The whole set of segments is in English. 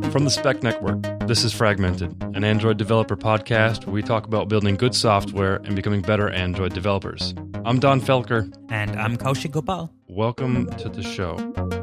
From the Spec Network, this is Fragmented, an Android developer podcast where we talk about building good software and becoming better Android developers. I'm Don Felker. And I'm Kaushik Gopal. Welcome to the show.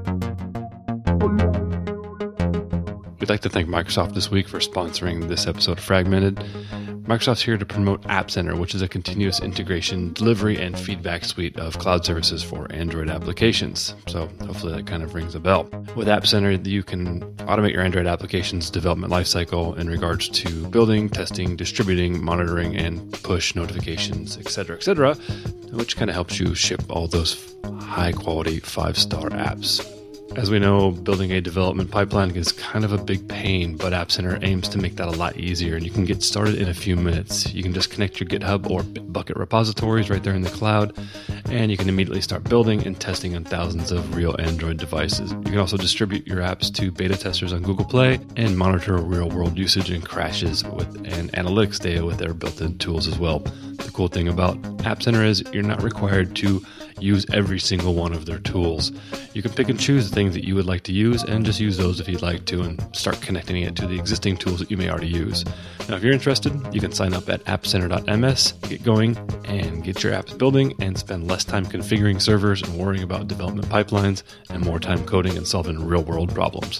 We'd like to thank Microsoft this week for sponsoring this episode of Fragmented. Microsoft's here to promote App Center, which is a continuous integration, delivery, and feedback suite of cloud services for Android applications. So hopefully that kind of rings a bell. With App Center, you can automate your Android application's development lifecycle in regards to building, testing, distributing, monitoring, and push notifications, etc., which kind of helps you ship all those high-quality 5-star apps. As we know, building a development pipeline is kind of a big pain, but App Center aims to make that a lot easier, and you can get started in a few minutes. You can just connect your GitHub or Bitbucket repositories right there in the cloud, and you can immediately start building and testing on thousands of real Android devices. You can also distribute your apps to beta testers on Google Play and monitor real-world usage and crashes and analytics data with their built-in tools as well. The cool thing about App Center is you're not required to use every single one of their tools. You can pick and choose the things that you would like to use and just use those if you'd like to and start connecting it to the existing tools that you may already use. Now, if you're interested, you can sign up at appcenter.ms, get going, and get your apps building and spend less time configuring servers and worrying about development pipelines and more time coding and solving real-world problems.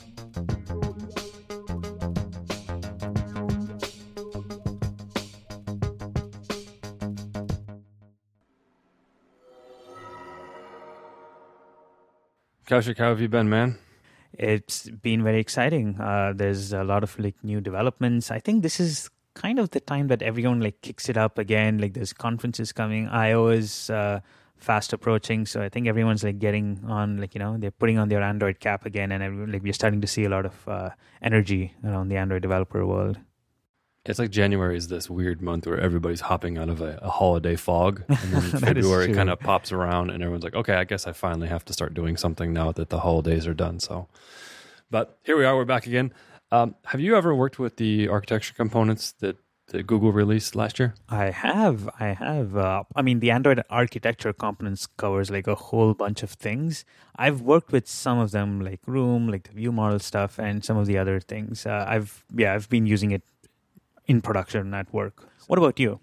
Kaushik, how have you been, man? It's been very exciting. There's a lot of new developments. I think this is kind of the time that everyone kicks it up again. There's conferences coming. I/O is fast approaching, so I think everyone's getting on. They're putting on their Android cap again, and we're starting to see a lot of energy around the Android developer world. It's like January is this weird month where everybody's hopping out of a holiday fog, and then February kind of pops around, and everyone's like, okay, I guess I finally have to start doing something now that the holidays are done. But here we are, we're back again. Have you ever worked with the architecture components that Google released last year? I have. The Android architecture components covers a whole bunch of things. I've worked with some of them, like Room, the view model stuff, and some of the other things. I've been using it in production at work. What about you?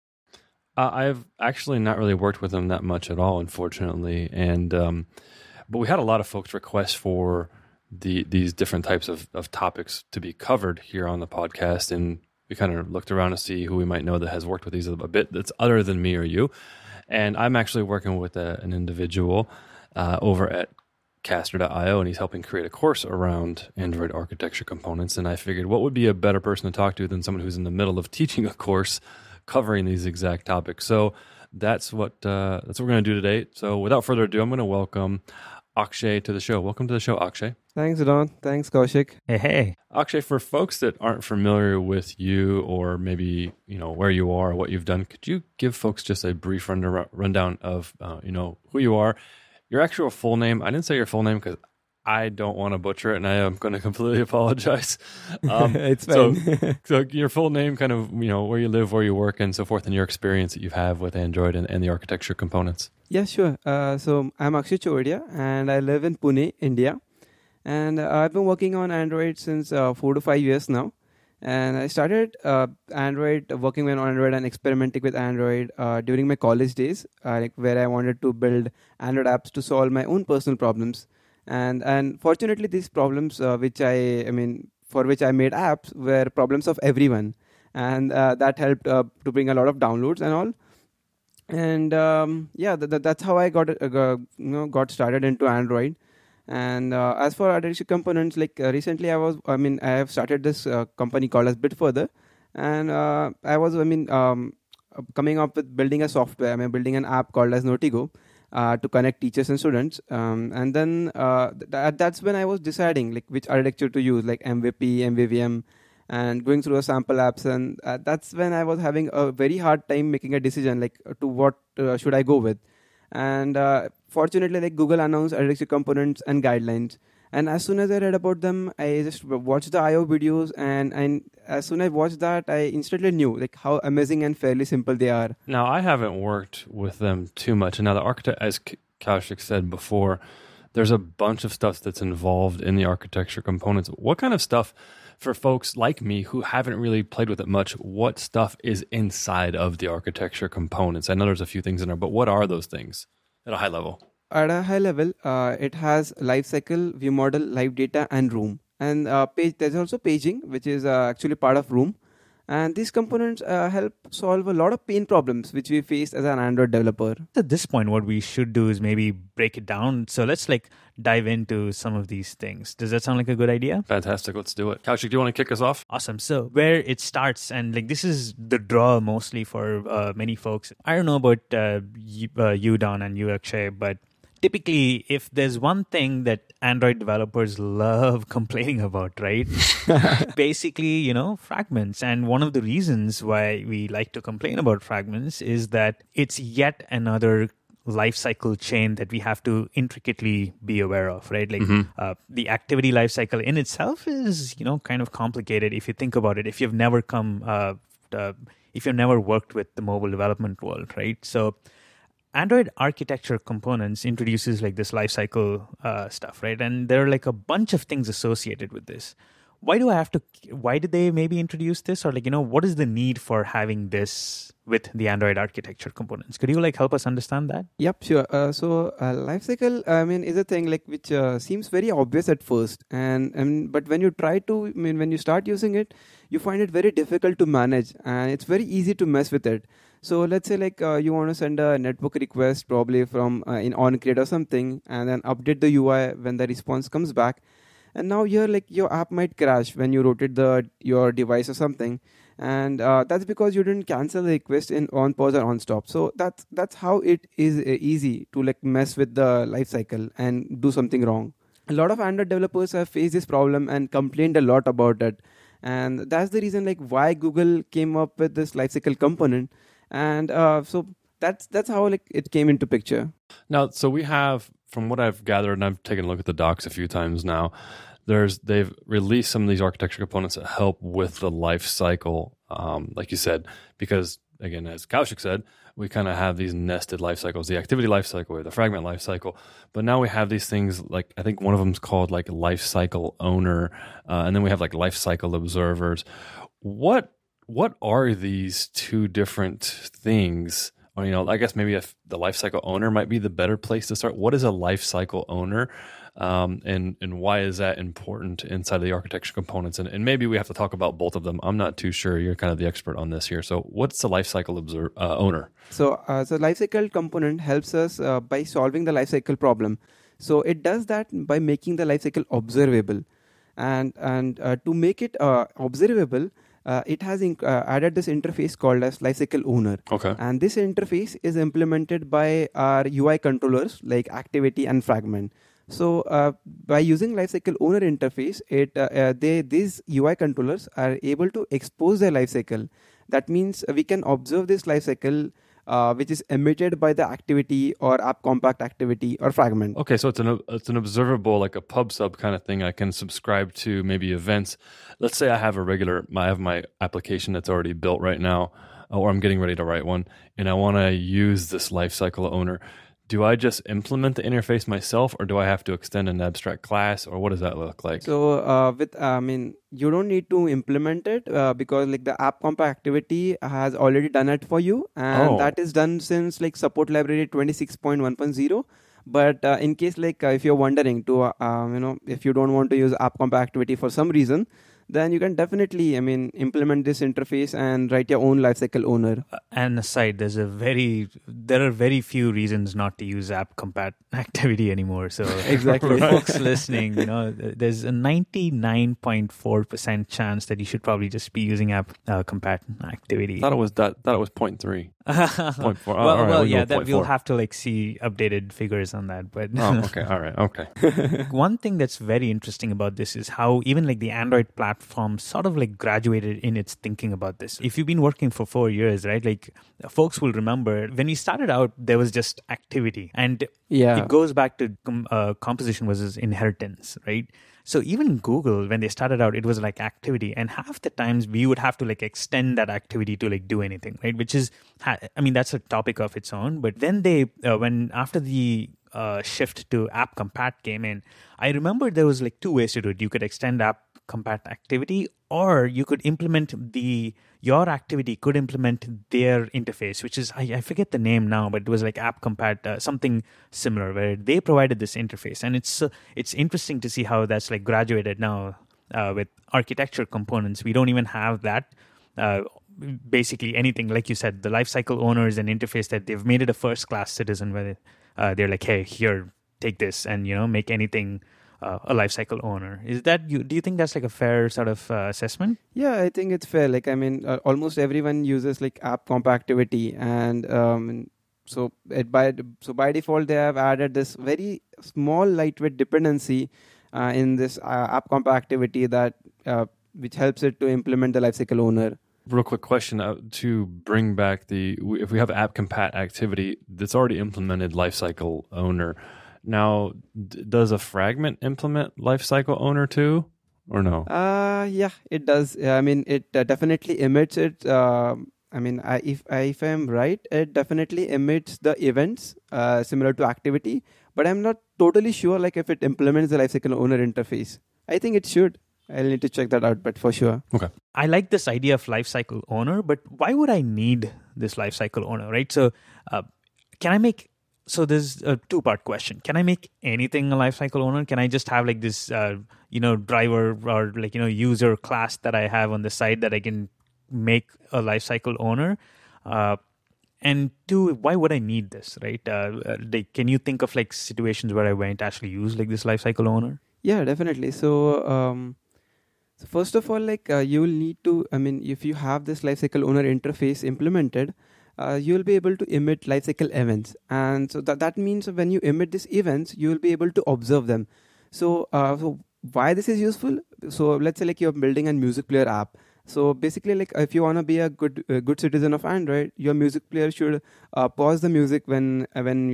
I've actually not really worked with them that much at all, unfortunately. And but we had a lot of folks request for these different types of topics to be covered here on the podcast, and we kind of looked around to see who we might know that has worked with these a bit that's other than me or you. And I'm actually working with an individual over at Caster.io, and he's helping create a course around Android architecture components. And I figured, what would be a better person to talk to than someone who's in the middle of teaching a course covering these exact topics? So that's what we're going to do today. So without further ado, I'm going to welcome Akshay to the show. Welcome to the show, Akshay. Thanks, Don. Thanks, Kaushik. Hey. Akshay, for folks that aren't familiar with you, or maybe where you are or what you've done, could you give folks just a brief rundown of who you are? Your actual full name. I didn't say your full name because I don't want to butcher it, and I am going to completely apologize. It's fine. So your full name, kind of, where you live, where you work, and so forth, and your experience that you have with Android and the architecture components. Yeah, sure. So I'm Akshay Chovadia, and I live in Pune, India. And I've been working on Android since 4 to 5 years now. And I started working on Android and experimenting with Android during my college days, where I wanted to build Android apps to solve my own personal problems. And fortunately, these problems, for which I made apps, were problems of everyone, and that helped to bring a lot of downloads and all. And that's how I got started into Android. And as for architecture components, recently I have started this company called as Bitfurther, and I was coming up with building a software. Building an app called as Notigo to connect teachers and students. And then that's when I was deciding which architecture to use, like MVP, MVVM, and going through a sample apps. And that's when I was having a very hard time making a decision to what should I go with. And fortunately, Google announced architecture components and guidelines. And as soon as I read about them, I just watched the I/O videos, and as soon as I watched that, I instantly knew how amazing and fairly simple they are. Now, I haven't worked with them too much. And now the architect, as Kaushik said before, there's a bunch of stuff that's involved in the architecture components. What kind of stuff, for folks like me who haven't really played with it much, what stuff is inside of the architecture components? I know there's a few things in there, but what are those things at a high level? At a high level, it has lifecycle, view model, live data, and room. And there's also paging, which is actually part of room. And these components help solve a lot of pain problems which we face as an Android developer. At this point, what we should do is maybe break it down. So let's dive into some of these things. Does that sound like a good idea? Fantastic. Let's do it. Kaushik, do you want to kick us off? Awesome. So where it starts, and this is the draw mostly for many folks. I don't know about you, Don, and you, Akshay, but typically, if there's one thing that Android developers love complaining about, right? Basically, fragments. And one of the reasons why we like to complain about fragments is that it's yet another lifecycle chain that we have to intricately be aware of, right? The activity lifecycle in itself is, kind of complicated if you think about it. If you've never if you've never worked with the mobile development world, right? So Android architecture components introduces this lifecycle stuff, right? And there are a bunch of things associated with this. Why did they maybe introduce this? Or what is the need for having this with the Android architecture components? Could you help us understand that? Yep, sure. So lifecycle, is a thing which seems very obvious at first. But when you when you start using it, you find it very difficult to manage, and it's very easy to mess with it. So let's say you want to send a network request probably from in OnCreate or something, and then update the UI when the response comes back. And now here your app might crash when you rotate your device or something, and that's because you didn't cancel the request in on pause or on stop. So that's how it is easy to mess with the lifecycle and do something wrong. A lot of Android developers have faced this problem and complained a lot about it, and that's the reason why Google came up with this lifecycle component. And so that's how it came into picture. Now, so we have, from what I've gathered, and I've taken a look at the docs a few times now, they've released some of these architecture components that help with the life cycle, like you said, because again, as Kaushik said, we kind of have these nested life cycles, the activity life cycle, the fragment life cycle. But now we have these things I think one of them is called life cycle owner, and then we have life cycle observers. What are these two different things? Or, I guess maybe if the lifecycle owner might be the better place to start. What is a lifecycle owner, and why is that important inside of the architecture components? And maybe we have to talk about both of them. I'm not too sure. You're kind of the expert on this here. So what's the lifecycle owner? So the lifecycle component helps us by solving the lifecycle problem. So it does that by making the lifecycle observable, and to make it observable, it has added this interface called as lifecycle owner. Okay. And this interface is implemented by our UI controllers like activity and fragment. So by using lifecycle owner interface, these UI controllers are able to expose their lifecycle. That means we can observe this lifecycle which is emitted by the activity or app compact activity or fragment. Okay, so it's an observable, like a pub sub kind of thing. I can subscribe to maybe events. Let's say I have my application that's already built right now, or I'm getting ready to write one, and I want to use this lifecycle owner. Do I just implement the interface myself, or do I have to extend an abstract class, or what does that look like? So you don't need to implement it because the app compact activity has already done it for you, and that is done since support library 26.1.0. But in case if you're wondering if you don't want to use app compact activity for some reason, then you can definitely, implement this interface and write your own lifecycle owner. And aside, there are very few reasons not to use app compat activity anymore. So exactly, for folks listening, there's a 99.4% chance that you should probably just be using app compat activity. I thought it was 0.3. 0.4. We'll have to see updated figures on that. But okay, all right, okay. One thing that's very interesting about this is how even the Android platform sort of graduated in its thinking about this. If you've been working for 4 years, right, folks will remember when we started out, there was just activity, and it goes back to composition versus inheritance, right? So even Google, when they started out, it was activity, and half the times we would have to extend that activity to do anything, right? Which is, that's a topic of its own. But then they, after the shift to app compat came in, I remember there was like two ways to do it. You could extend app compat activity, or you could implement your activity could implement their interface, which is I forget the name now, but it was like app compat, something similar, where they provided this interface. And it's interesting to see how that's like graduated now with architecture components. We don't even have that. Basically anything, like you said, the lifecycle owner is an interface that they've made it a first-class citizen, where they're like, hey, here, take this, and make anything a lifecycle owner. Is that do you think that's like a fair sort of assessment? Yeah, I think it's fair. Like, I mean, almost everyone uses like app comp activity, and by default they have added this very small lightweight dependency in this app comp activity that which helps it to implement the lifecycle owner. Real quick question to bring back if we have app compat activity that's already implemented lifecycle owner. Now, does a fragment implement lifecycle owner too, or no? Yeah, it does. I mean, it definitely emits it. If I'm right, it definitely emits the events similar to activity, but I'm not totally sure like if it implements the lifecycle owner interface. I think it should. I'll need to check that out, but for sure. Okay. I like this idea of lifecycle owner, but why would I need this lifecycle owner, right? So so there's a two-part question. Can I make anything a lifecycle owner? Can I just have like this, driver or like, user class that I have on the side that I can make a lifecycle owner? And two, why would I need this, right? Can you think of like situations where I won't actually use like this lifecycle owner? Yeah, definitely. So first of all, like you will need to, if you have this lifecycle owner interface implemented, you will be able to emit lifecycle events. And so that means when you emit these events, you will be able to observe them. So why this is useful? So let's say like you're building a music player app. So basically, like if you want to be a good citizen of Android, your music player should pause the music when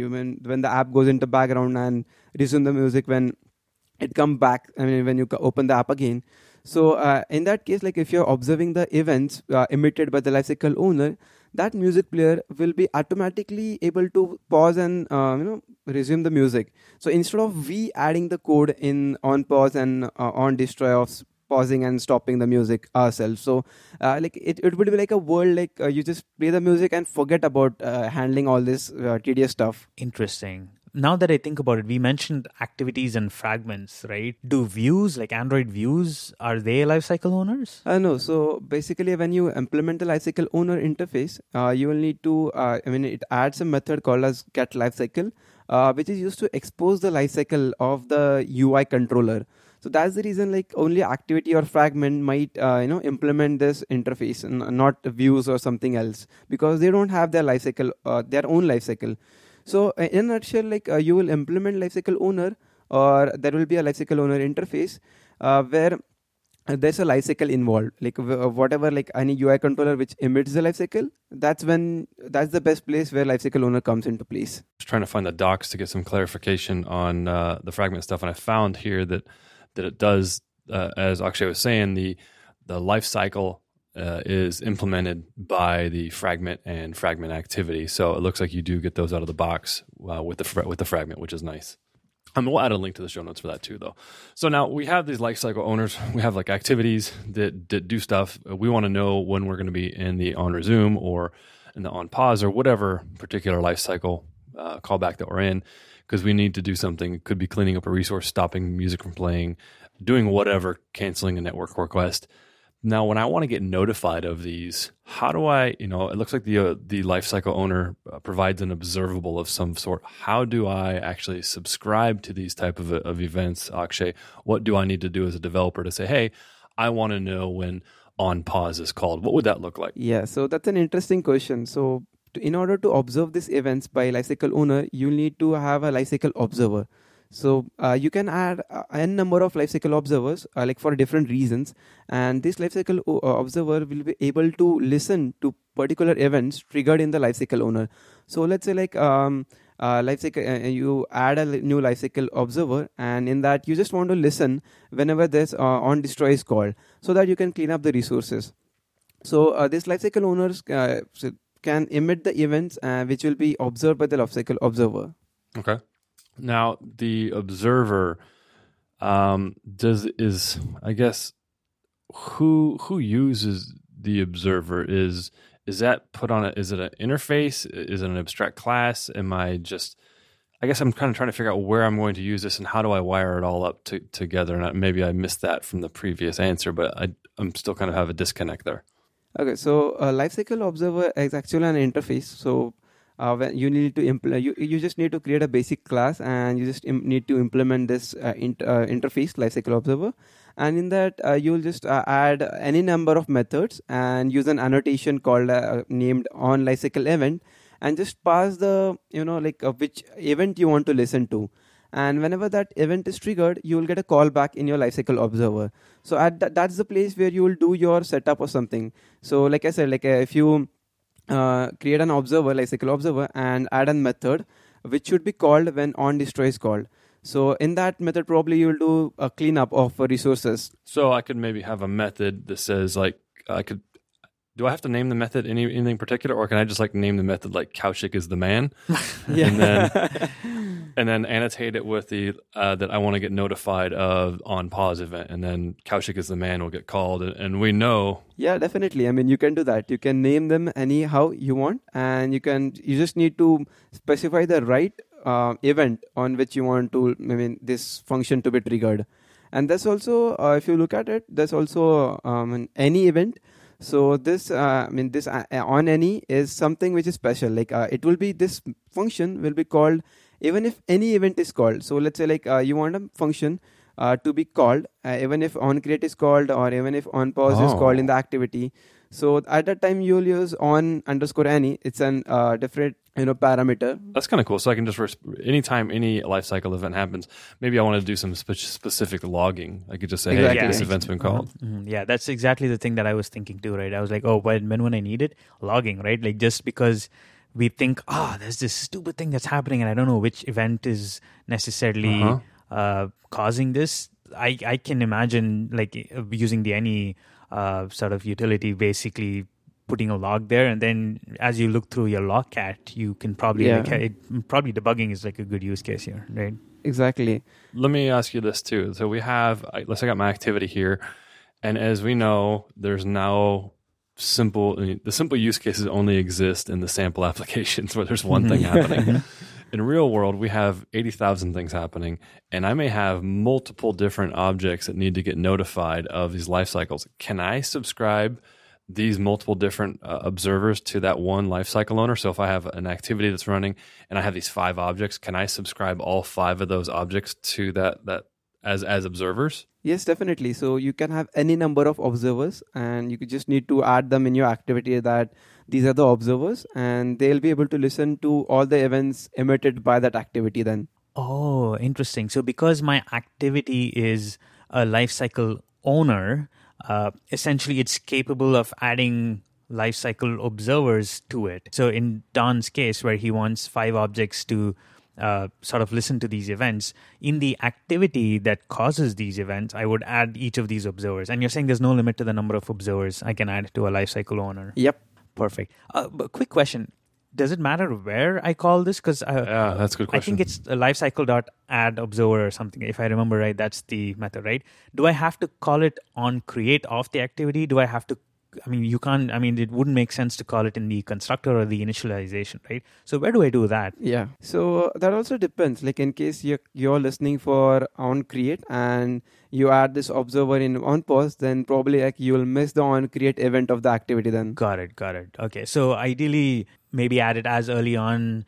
the app goes into background, and resume the music when it comes back. When you open the app again. So in that case, like if you're observing the events emitted by the lifecycle owner, that music player will be automatically able to pause and resume the music. So instead of we adding the code in on pause and on destroy of pausing and stopping the music ourselves, so like it would be like a world like you just play the music and forget about handling all this tedious stuff. Interesting. Now that I think about it, we mentioned activities and fragments, right? Do views, like Android views, are they lifecycle owners? No. So basically, when you implement the lifecycle owner interface, you will need to, it adds a method called as getLifecycle, which is used to expose the lifecycle of the UI controller. So that's the reason, like only activity or fragment might, implement this interface, and not views or something else, because they don't have their lifecycle, their own lifecycle. So in a nutshell, like you will implement lifecycle owner, or there will be a lifecycle owner interface where there's a lifecycle involved. Like whatever, like any UI controller which emits the lifecycle, that's the best place where lifecycle owner comes into place. Just trying to find the docs to get some clarification on the fragment stuff, and I found here that it does, as Akshay was saying, the lifecycle is implemented by the fragment and fragment activity. So it looks like you do get those out of the box with the fragment, which is nice. We'll add a link to the show notes for that too, though. So now we have these lifecycle owners. We have like activities that do stuff. We want to know when we're going to be in the on resume or in the on pause or whatever particular lifecycle callback that we're in, because we need to do something. It could be cleaning up a resource, stopping music from playing, doing whatever, canceling a network request. Now, when I want to get notified of these, how do I, it looks like the lifecycle owner provides an observable of some sort. How do I actually subscribe to these type of events, Akshay? What do I need to do as a developer to say, hey, I want to know when on pause is called? What would that look like? Yeah, so that's an interesting question. So in order to observe these events by lifecycle owner, you need to have a lifecycle observer. So you can add n number of lifecycle observers like for different reasons, and this lifecycle observer will be able to listen to particular events triggered in the lifecycle owner. So let's say like lifecycle, you add a new lifecycle observer, and in that you just want to listen whenever this on destroy is called, so that you can clean up the resources. So this lifecycle owners can emit the events which will be observed by the lifecycle observer. Okay. Now, the observer I guess who uses the observer is that put on is it an interface? Is it an abstract class? I guess I'm kind of trying to figure out where I'm going to use this and how do I wire it all up together. And maybe I missed that from the previous answer, but I'm still kind of have a disconnect there. Okay, so Lifecycle Observer is actually an interface. So when you need to you just need to create a basic class, and you just need to implement this interface Lifecycle Observer. And in that, you'll just add any number of methods and use an annotation called named on lifecycle event, and just pass the which event you want to listen to. And whenever that event is triggered, you will get a callback in your lifecycle observer. So that's the place where you will do your setup or something. So like I said, if you create an observer, lifecycle observer, and add a method which should be called when onDestroy is called. So in that method, probably you will do a cleanup of resources. So I could maybe have a method that says do I have to name the method anything particular, or can I just name the method like Kaushik is the man? Yeah. and then annotate it with the that I want to get notified of on pause event, and then Kaushik is the man will get called, and we know. Yeah, definitely. I mean, you can do that. You can name them anyhow you want, and you just need to specify the right event on which you want to, this function to be triggered. And that's also, if you look at it, there's also any event. So this, this on any is something which is special. It will be, this function will be called even if any event is called. So let's say you want a function to be called even if on create is called, or even if on pause is called in the activity. So at that time you'll use on underscore any. It's an different parameter. That's kind of cool. So I can just anytime any lifecycle event happens, maybe I want to do some specific logging. I could just say, exactly. hey, this event's been called. Mm-hmm. Yeah, that's exactly the thing that I was thinking too, right? I was like, when I need it, logging, right? Just because we think, there's this stupid thing that's happening and I don't know which event is necessarily causing this. I can imagine using the any sort of utility, basically putting a log there, and then as you look through your logcat, you can probably probably debugging is a good use case here, right? Exactly. Let me ask you this too. So we have, let's say I got my activity here, and as we know, there's now the simple use cases only exist in the sample applications where there's one thing happening. In real world, we have 80,000 things happening, and I may have multiple different objects that need to get notified of these life cycles. Can I subscribe these multiple different observers to that one lifecycle owner? So if I have an activity that's running and I have these 5 objects, can I subscribe all 5 of those objects to that as observers? Yes, definitely. So you can have any number of observers, and you just need to add them in your activity that these are the observers, and they'll be able to listen to all the events emitted by that activity then. Oh, interesting. So because my activity is a lifecycle owner, essentially it's capable of adding lifecycle observers to it. So in Don's case, where he wants 5 objects to sort of listen to these events, in the activity that causes these events, I would add each of these observers. And you're saying there's no limit to the number of observers I can add to a lifecycle owner? Yep. Perfect. But quick question. Does it matter where I call this? Because yeah, that's a good question. I think it's a lifecycle.add observer or something. If I remember right, that's the method, right? Do I have to call it on create of the activity? Do I have to? You can't. It wouldn't make sense to call it in the constructor or the initialization, right? So where do I do that? Yeah. So that also depends. In case you're listening for on create and you add this observer in on pause, then probably you'll miss the on create event of the activity then. Got it. Okay. So ideally, maybe add it as early on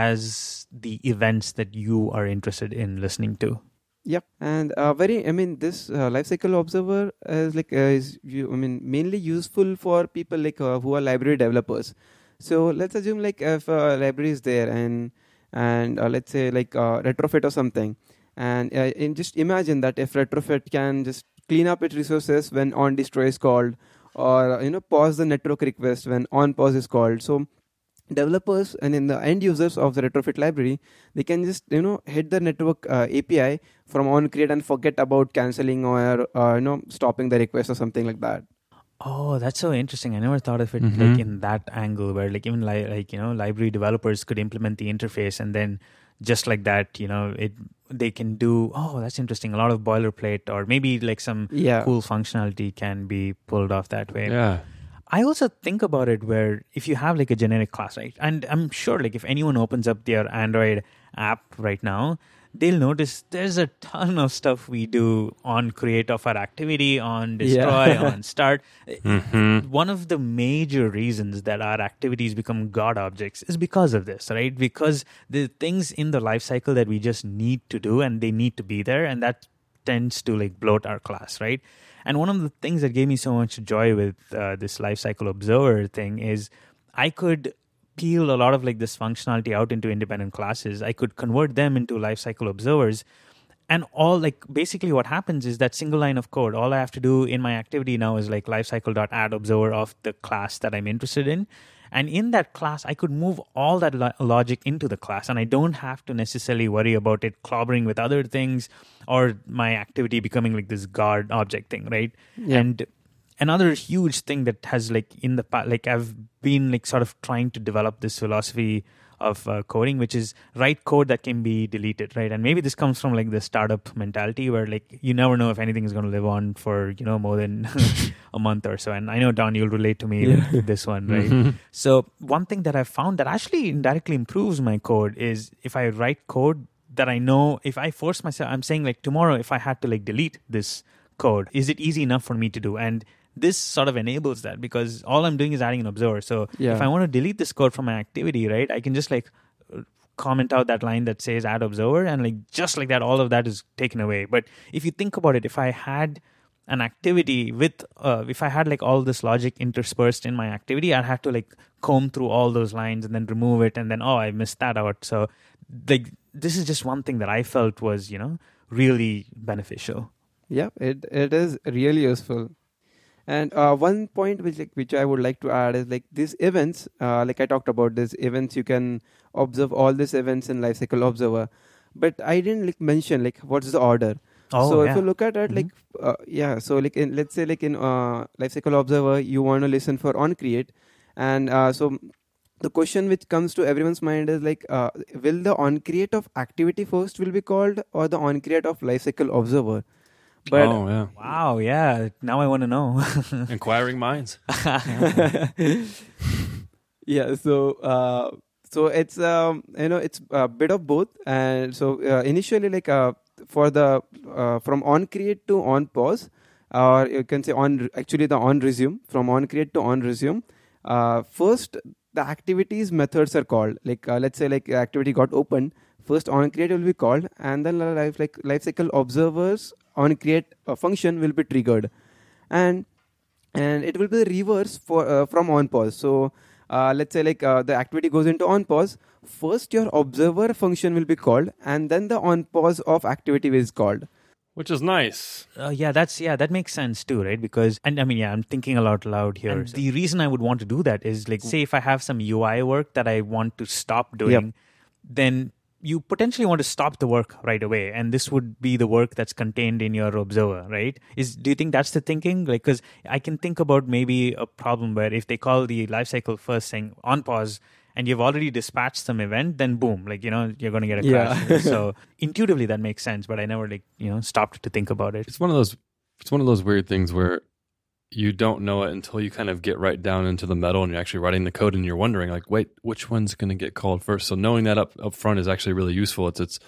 as the events that you are interested in listening to. Yep, and this lifecycle observer is mainly useful for people who are library developers. So let's assume if a library is there and let's say retrofit or something, and just imagine that if retrofit can just clean up its resources when on destroy is called, or pause the network request when on pause is called. So developers and in the end users of the retrofit library, they can just hit the network API from on create and forget about canceling or stopping the request or something like that. Oh, that's so interesting. I never thought of it in that angle, where even library developers could implement the interface and then just like that, they can do, oh, that's interesting, a lot of boilerplate, or maybe like some cool functionality can be pulled off that way. Yeah. I also think about it where if you have like a generic class, right? And I'm sure like if anyone opens up their Android app right now, they'll notice there's a ton of stuff we do on create of our activity, on destroy, on start. One of the major reasons that our activities become God objects is because of this, right? Because the things in the lifecycle that we just need to do and they need to be there, and that tends to like bloat our class, right? And one of the things that gave me so much joy with this lifecycle observer thing is I could peel a lot of like this functionality out into independent classes. I could convert them into lifecycle observers, and all like basically what happens is that single line of code, all I have to do in my activity now is like lifecycle.add observer of the class that I'm interested in. And in that class, I could move all that logic into the class, and I don't have to necessarily worry about it clobbering with other things or my activity becoming like this guard object thing, right? Yeah. And another huge thing that has like in the past, like I've been like sort of trying to develop this philosophy of coding, which is write code that can be deleted, right? And maybe this comes from like the startup mentality where like you never know if anything is going to live on for, more than a month or so. And I know, Don, you'll relate to me with this one, right? So one thing that I've found that actually indirectly improves my code is if I write code that I know, if I force myself, I'm saying like tomorrow, if I had to like delete this code, is it easy enough for me to do? And this sort of enables that because all I'm doing is adding an observer. So if I want to delete this code from my activity, right, I can just like comment out that line that says add observer, and like just like that, all of that is taken away. But if you think about it, if I had an activity with, if I had like all this logic interspersed in my activity, I'd have to like comb through all those lines and then remove it. And then, I missed that out. So like this is just one thing that I felt was, really beneficial. Yeah, it is really useful. And one point which I would like to add is like these events, like I talked about these events, you can observe all these events in Lifecycle Observer, but I didn't like mention like what's the order. If you look at it, like so like let's say like in Lifecycle Observer, you want to listen for onCreate, and so the question which comes to everyone's mind is like, will the onCreate of activity first will be called, or the onCreate of Lifecycle Observer? But wow, yeah. Now I want to know. Inquiring minds. Yeah. So it's it's a bit of both, and so initially like for the from onCreate to onPause, or you can say the onResume, from onCreate to onResume. First, the activities methods are called. Like let's say like activity got opened. First onCreate will be called, and then lifecycle observers onCreate function will be triggered, and it will be the reverse for from onPause. So let's say like the activity goes into onPause. First, your observer function will be called, and then the onPause of activity is called. Which is nice. That makes sense too, right? Because, and I mean, I'm thinking a lot loud here. And the reason I would want to do that is like, say if I have some UI work that I want to stop doing, then you potentially want to stop the work right away, and this would be the work that's contained in your observer, right? Do you think that's the thinking? Like, because I can think about maybe a problem where if they call the lifecycle first saying on pause, and you've already dispatched some event, then boom, like you're going to get a crash. So intuitively that makes sense, but I never stopped to think about it. It's one of those weird things where you don't know it until you kind of get right down into the metal and you're actually writing the code and you're wondering like, wait, which one's going to get called first? So knowing that up front is actually really useful.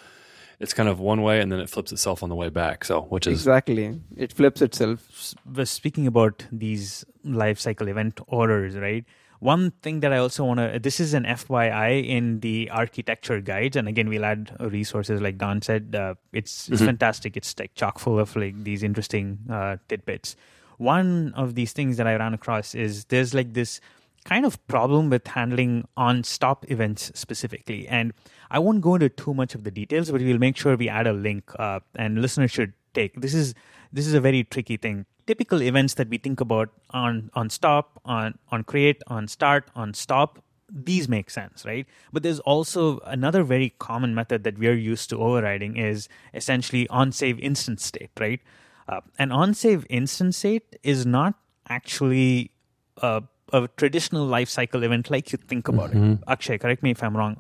It's kind of one way and then it flips itself on the way back. So which is exactly, it flips itself. Speaking about these lifecycle event orders, right? One thing that I also want to, this is an FYI in the architecture guides. And again, we'll add resources like Don said. It's fantastic. It's like chock full of like these interesting tidbits. One of these things that I ran across is there's like this kind of problem with handling on-stop events specifically. And I won't go into too much of the details, but we'll make sure we add a link and listeners should take. This is a very tricky thing. Typical events that we think about on stop, on create, on start, on stop, these make sense, right? But there's also another very common method that we're used to overriding is essentially on-save instance state, right? An on-save instance state is not actually a traditional lifecycle event like you think about it. Akshay, correct me if I'm wrong.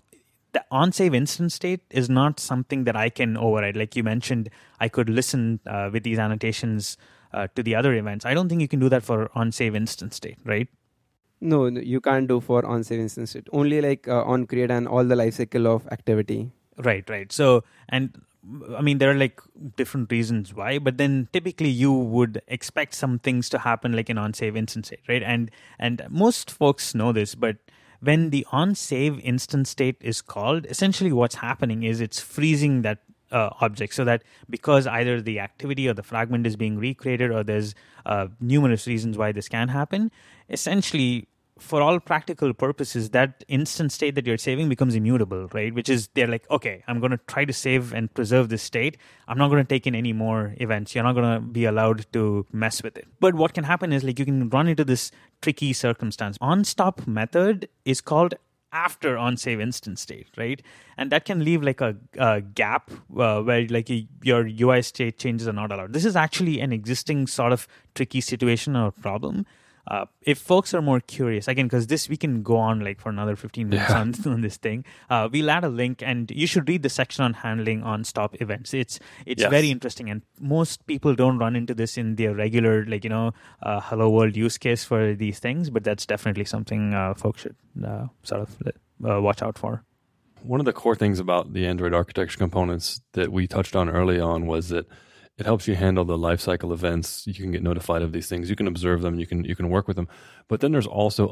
the on-save instance state is not something that I can override. Like you mentioned, I could listen with these annotations to the other events. I don't think you can do that for on-save instance state, right? No, you can't do for on-save instance state. Only like on create and all the lifecycle of activity. Right. So, and I mean, there are like different reasons why, but then typically you would expect some things to happen like an on-save instance state, right? And most folks know this, but when the on-save instance state is called, essentially what's happening is it's freezing that object, so that because either the activity or the fragment is being recreated, or there's numerous reasons why this can happen, essentially for all practical purposes, that instant state that you're saving becomes immutable, right? Which is, they're like, okay, I'm going to try to save and preserve this state. I'm not going to take in any more events. You're not going to be allowed to mess with it. But what can happen is, like, you can run into this tricky circumstance. OnStop method is called after on-save instance state, right? And that can leave like a gap where like your UI state changes are not allowed. This is actually an existing sort of tricky situation or problem. If folks are more curious, again, because we can go on like for another 15 minutes on this thing, we'll add a link, and you should read the section on handling on-stop events. It's very interesting, and most people don't run into this in their regular, like, hello world use case for these things, but that's definitely something folks should sort of watch out for. One of the core things about the Android architecture components that we touched on early on was that it helps you handle the lifecycle events. You can get notified of these things. You can observe them. You can work with them. But then there's also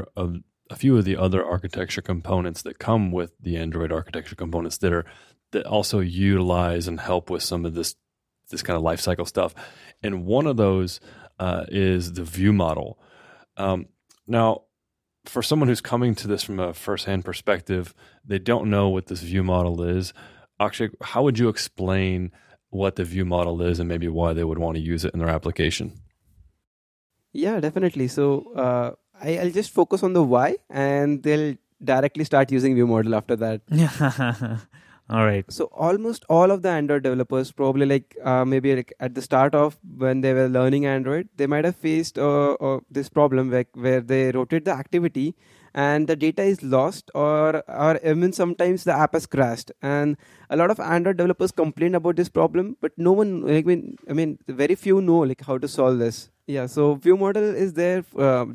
a few of the other architecture components that come with the Android architecture components that also utilize and help with some of this kind of lifecycle stuff. And one of those is the view model. Now, for someone who's coming to this from a first-hand perspective, they don't know what this view model is. Akshay, how would you explain what the view model is and maybe why they would want to use it in their application? Yeah, definitely. So I'll just focus on the why, and they'll directly start using view model after that. All right. So almost all of the Android developers probably maybe like at the start of when they were learning Android, they might have faced this problem where they rotate the activity and the data is lost, or even sometimes the app has crashed. And a lot of Android developers complain about this problem, but no one, very few know how to solve this. Yeah, so view model is there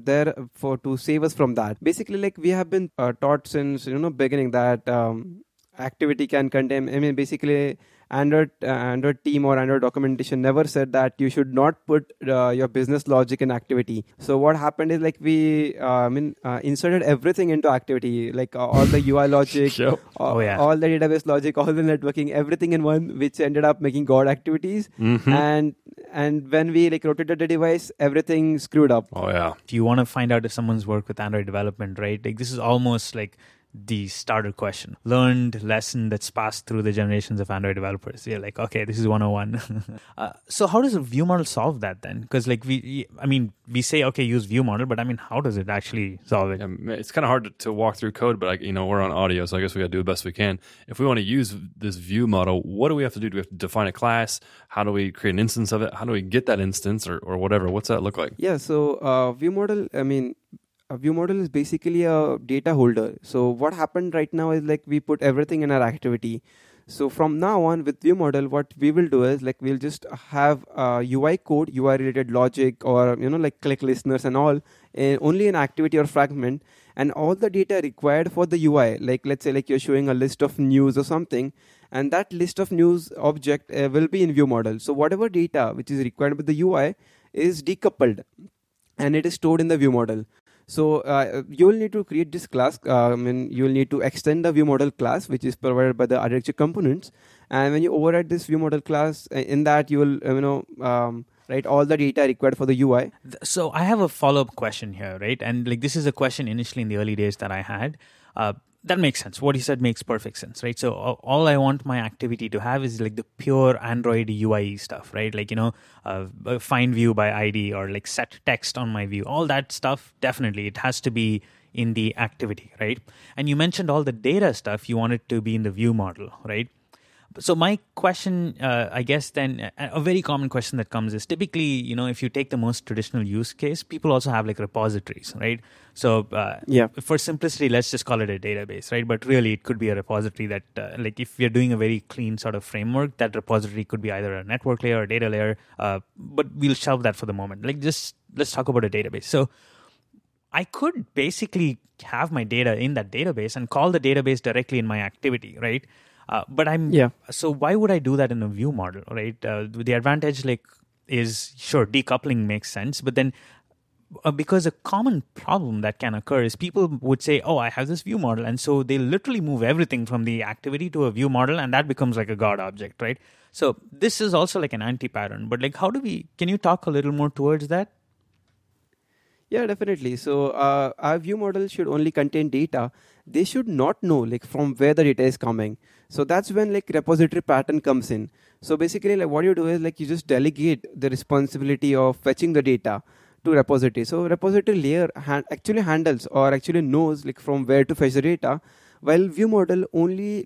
to save us from that. Basically, we have been taught since beginning that activity can contain. Basically, Android team or Android documentation never said that you should not put your business logic in activity. So what happened is we inserted everything into activity, all the UI logic, all the database logic, all the networking, everything in one, which ended up making God activities. Mm-hmm. And when we rotated the device, everything screwed up. Oh yeah. If you want to find out if someone's worked with Android development, right? This is almost the starter question. Learned lesson that's passed through the generations of Android developers. You're okay, this is 101. So how does a view model solve that then? Because we say, okay, use view model, but how does it actually solve it? Yeah, it's kind of hard to walk through code, but we're on audio, so I guess we got to do the best we can. If we want to use this view model, what do we have to do? Do we have to define a class? How do we create an instance of it? How do we get that instance or whatever? What's that look like? Yeah, so view model, a view model is basically a data holder. So what happened right now is we put everything in our activity. So from now on with view model, what we will do is we'll just have UI code, UI related logic, or click listeners and all, only an activity or fragment, and all the data required for the UI. Let's say you're showing a list of news or something, and that list of news object will be in view model. So whatever data which is required with the UI is decoupled, and it is stored in the view model. So you will need to create this class. You will need to extend the view model class, which is provided by the architecture components. And when you override this view model class, in that you will write all the data required for the UI. So I have a follow-up question here, right? And this is a question initially in the early days that I had. That makes sense. What you said makes perfect sense, right? So all I want my activity to have is the pure Android UI stuff, right? Find view by ID, or set text on my view. All that stuff, definitely, it has to be in the activity, right? And you mentioned all the data stuff, you want it to be in the view model, right? So my question, I guess then, a very common question that comes is typically, if you take the most traditional use case, people also have like repositories, right? So for simplicity, let's just call it a database, right? But really it could be a repository that like if we're doing a very clean sort of framework, that repository could be either a network layer or a data layer, but we'll shelve that for the moment. Like just let's talk about a database. So I could basically have my data in that database and call the database directly in my activity, right? So why would I do that in a view model, right? The advantage is sure decoupling makes sense, but then because a common problem that can occur is people would say, oh, I have this view model, and so they literally move everything from the activity to a view model, and that becomes like a God object, right? So this is also like an anti-pattern, but can you talk a little more towards that? Yeah, definitely. So our view model should only contain data. They should not know from where the data is coming. So that's when repository pattern comes in. So basically what you do is you just delegate the responsibility of fetching the data to repository. So repository layer actually handles or actually knows from where to fetch the data, while view model only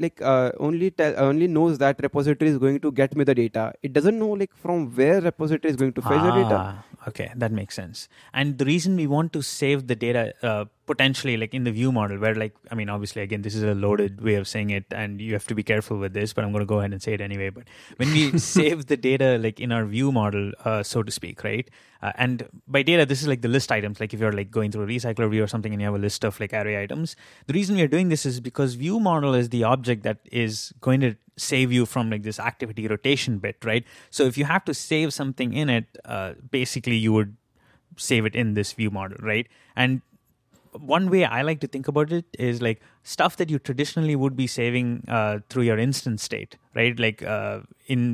knows that repository is going to get me the data. It doesn't know from where repository is going to fetch the data. Okay, that makes sense. And the reason we want to save the data potentially in the view model, where obviously again this is a loaded way of saying it, and you have to be careful with this, but I'm going to go ahead and say it anyway. But when we save the data in our view model, so to speak, right? And by data, this is the list items. If you're going through a recycler view or something and you have a list of array items, the reason we are doing this is because view model is the object that is going to save you from this activity rotation bit, right? So if you have to save something in it, basically you would save it in this view model, right? And one way I like to think about it is stuff that you traditionally would be saving through your instance state, right? Where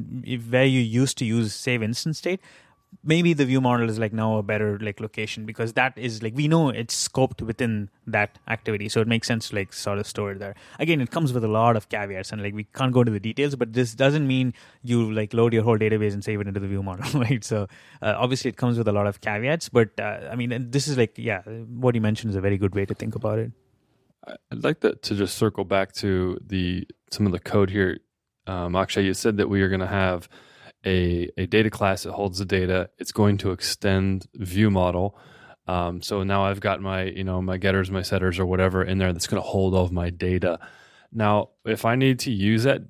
you used to use save instance state, maybe the view model is now a better location, because that is we know it's scoped within that activity, so it makes sense to sort of store it there. Again, it comes with a lot of caveats, and we can't go into the details, but this doesn't mean you load your whole database and save it into the view model, right? So obviously it comes with a lot of caveats, but this is what you mentioned is a very good way to think about it. I'd like to just circle back to some of the code here. Akshay, you said that we are going to have a data class that holds the data. It's going to extend view model. So now I've got my, my getters, my setters, or whatever in there that's going to hold all of my data. Now, if I need to use that,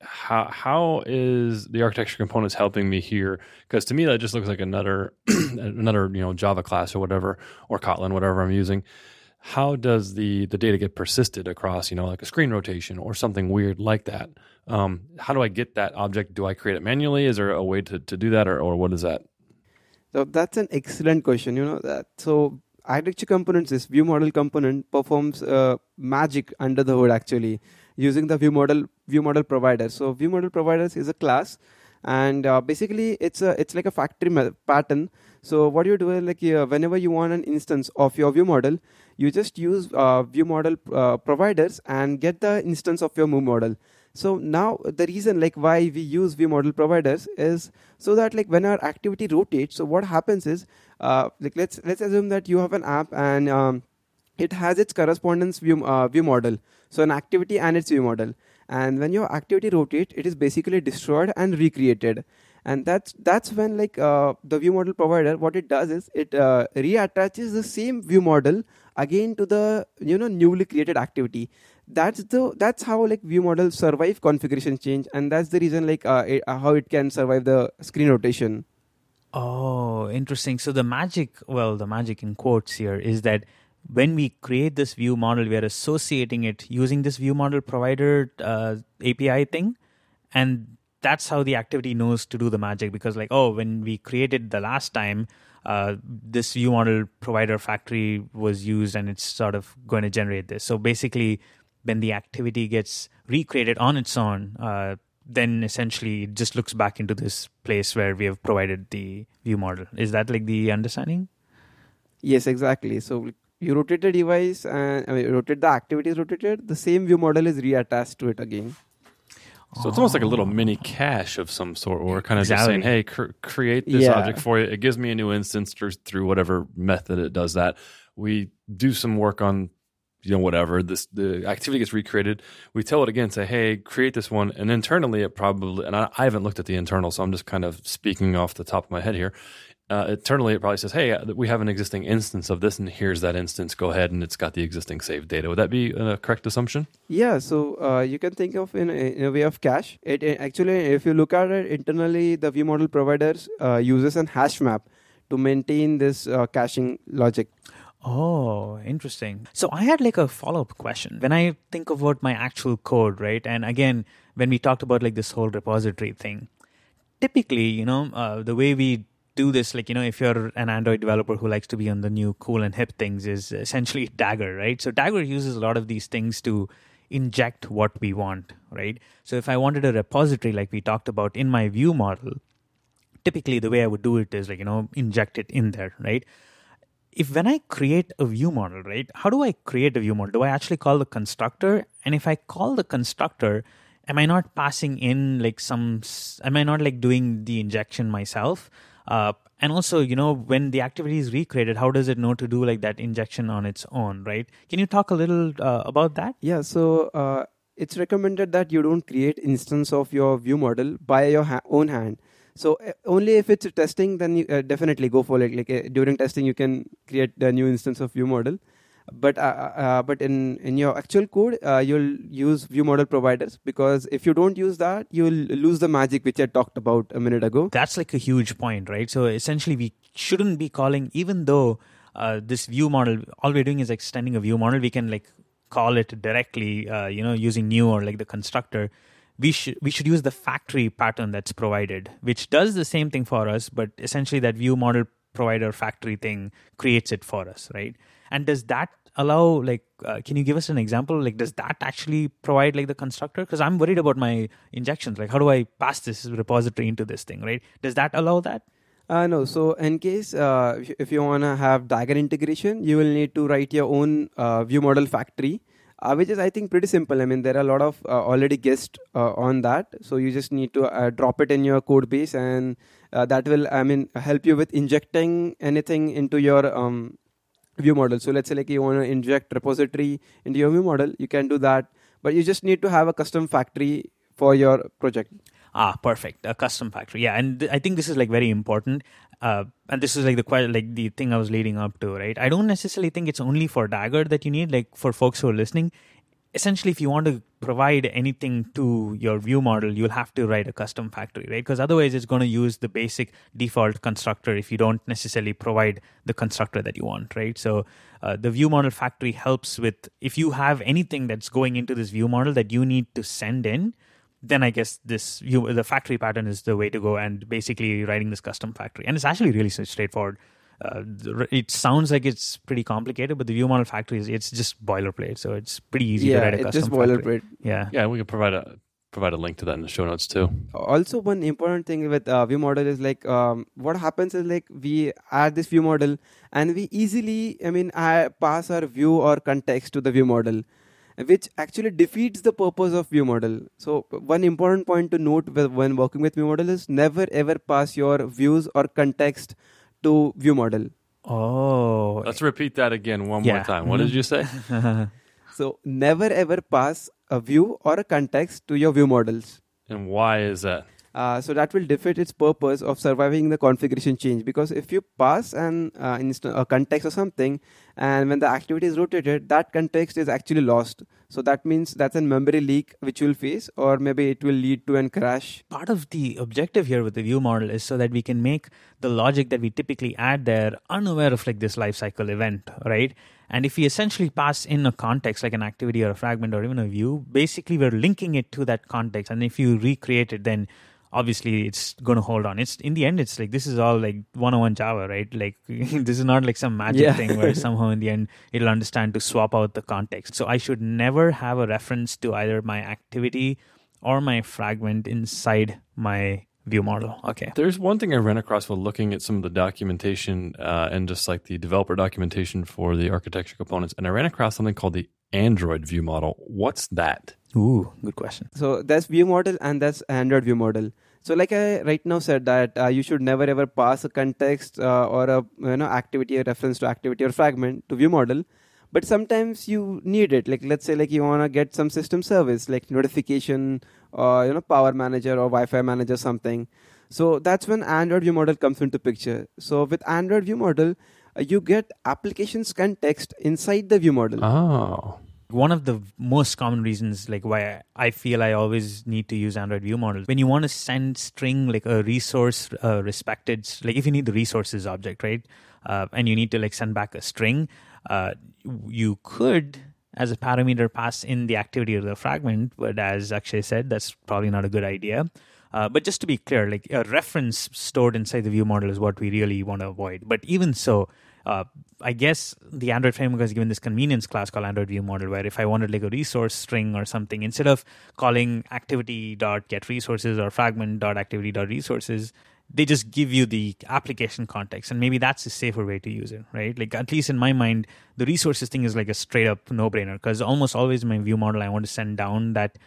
how is the architecture components helping me here? Because to me, that just looks like another Java class or whatever, or Kotlin, whatever I'm using. How does the data get persisted across, a screen rotation or something weird like that? How do I get that object? Do I create it manually? Is there a way to do that, or what is that? So that's an excellent question. So architecture components, this view model component performs magic under the hood actually, using the view model provider. So view model providers is a class, and basically it's like a factory pattern. So what you do is whenever you want an instance of your view model, you just use view model providers and get the instance of your view model. So now the reason why we use view model providers is so that when our activity rotates, so what happens is let's assume that you have an app and it has its correspondence view model, so an activity and its view model, and when your activity rotates, it is basically destroyed and recreated. And that's when the view model provider, what it does is it reattaches the same view model again to the newly created activity. That's how view models survive configuration change, and that's the reason how it can survive the screen rotation. Oh, interesting. So the magic in quotes here is that when we create this view model, we are associating it using this view model provider API thing, and that's how the activity knows to do the magic, because when we created the last time, this view model provider factory was used and it's sort of going to generate this. So basically, when the activity gets recreated on its own, then essentially it just looks back into this place where we have provided the view model. Is that the understanding? Yes, exactly. So you rotate the device and rotate the activity is rotated, the same view model is reattached to it again. So it's almost like a little mini cache of some sort, where we're kind of just saying, hey, create this object for you. It gives me a new instance through whatever method it does that. We do some work on, whatever, the activity gets recreated. We tell it again, say, hey, create this one. And internally it probably, and I haven't looked at the internal, so I'm just kind of speaking off the top of my head here. Internally, it probably says, hey, we have an existing instance of this, and here's that instance. Go ahead, and it's got the existing saved data. Would that be a correct assumption? Yeah, so you can think of in a way of cache. It actually, if you look at it internally, the view model providers uses an hash map to maintain this caching logic. Oh, interesting. So I had like a follow-up question. When I think about my actual code, right? And again, when we talked about like this whole repository thing, typically, the way we do this, like, if you're an Android developer who likes to be on the new cool and hip things, is essentially Dagger, right? So Dagger uses a lot of these things to inject what we want, right? So if I wanted a repository like we talked about in my view model, typically the way I would do it is like, inject it in there, right? When I create a view model, right, how do I create a view model? Do I actually call the constructor? And if I call the constructor, am I not passing in like am I not like doing the injection myself? And also, when the activity is recreated, how does it know to do like that injection on its own, right? Can you talk a little about that? Yeah, so it's recommended that you don't create instance of your view model by your own hand. So only if it's testing, then you definitely go for it. Like during testing, you can create the new instance of view model. But in your actual code, you'll use view model providers, because if you don't use that, you'll lose the magic which I talked about a minute ago. That's like a huge point, right? So essentially, we shouldn't be calling, even though this view model, all we're doing is extending a view model, we can like call it directly, using new or like the constructor. We should use the factory pattern that's provided, which does the same thing for us, but essentially that view model provider factory thing creates it for us, right? And does that allow, like, can you give us an example? Like, does that actually provide like the constructor? Because I'm worried about my injections. Like, how do I pass this repository into this thing, right? Does that allow that? No. So in case if you want to have Dagger integration, you will need to write your own view model factory, which is, I think, pretty simple. I mean, there are a lot of already guests on that. So you just need to drop it in your code base, and that will, help you with injecting anything into your view model. So let's say like you want to inject repository into your view model, you can do that, but you just need to have a custom factory for your project. Perfect. A custom factory. Yeah. And I think this is like very important. And this is like the thing I was leading up to, right? I don't necessarily think it's only for Dagger that you need, like for folks who are listening. Essentially, if you want to provide anything to your view model, you'll have to write a custom factory, right? Because otherwise it's going to use the basic default constructor if you don't necessarily provide the constructor that you want, right? So the view model factory helps with, if you have anything that's going into this view model that you need to send in, then I guess the factory pattern is the way to go, and basically writing this custom factory. And it's actually really straightforward. It sounds like it's pretty complicated, but the view model factory it's just boilerplate, so it's pretty easy to write a custom factory. Yeah, it's just boilerplate. Yeah, we can provide a link to that in the show notes too. Also, one important thing with view model is like what happens is like we add this view model and we easily pass our view or context to the view model, which actually defeats the purpose of view model. So one important point to note when working with view model is never ever pass your views or context to view model. Oh, let's repeat that again one more time. What did you say? So never ever pass a view or a context to your view models. And why is that? So that will defeat its purpose of surviving the configuration change, because if you pass a context or something, and when the activity is rotated, that context is actually lost. So that means that's a memory leak which you'll face, or maybe it will lead to a crash. Part of the objective here with the view model is so that we can make the logic that we typically add there unaware of like this lifecycle event, right? And if we essentially pass in a context like an activity or a fragment or even a view, basically we're linking it to that context. And if you recreate it, then obviously it's going to hold on. It's in the end, it's like, this is all like 101 Java, right? Like this is not like some magic thing where somehow in the end it'll understand to swap out the context. So I should never have a reference to either my activity or my fragment inside my view model. Okay. There's one thing I ran across while looking at some of the documentation and just like the developer documentation for the architecture components, and I ran across something called the Android view model. What's that? Ooh, good question. So that's view model and that's Android view model. So like I right now said that you should never ever pass a context or a activity, a reference to activity or fragment to view model. but sometimes you need it. Like let's say like you want to get some system service like notification or power manager or Wi-Fi manager something. So that's when Android view model comes into picture. So with Android view model, you get application scan text inside the view model. Oh. One of the most common reasons like why I feel I always need to use Android view models, when you want to send string like a resource respected, like if you need the resources object, right? And you need to like send back a string, you could as a parameter pass in the activity of the fragment, but as Akshay said, that's probably not a good idea. But just to be clear, like a reference stored inside the view model is what we really want to avoid. But even so, I guess the Android framework has given this convenience class called Android view model, where if I wanted like a resource string or something, instead of calling activity.getResources or fragment.activity.resources, they just give you the application context. And maybe that's a safer way to use it, right? Like at least in my mind, the resources thing is like a straight up no-brainer, because almost always in my view model, I want to send down that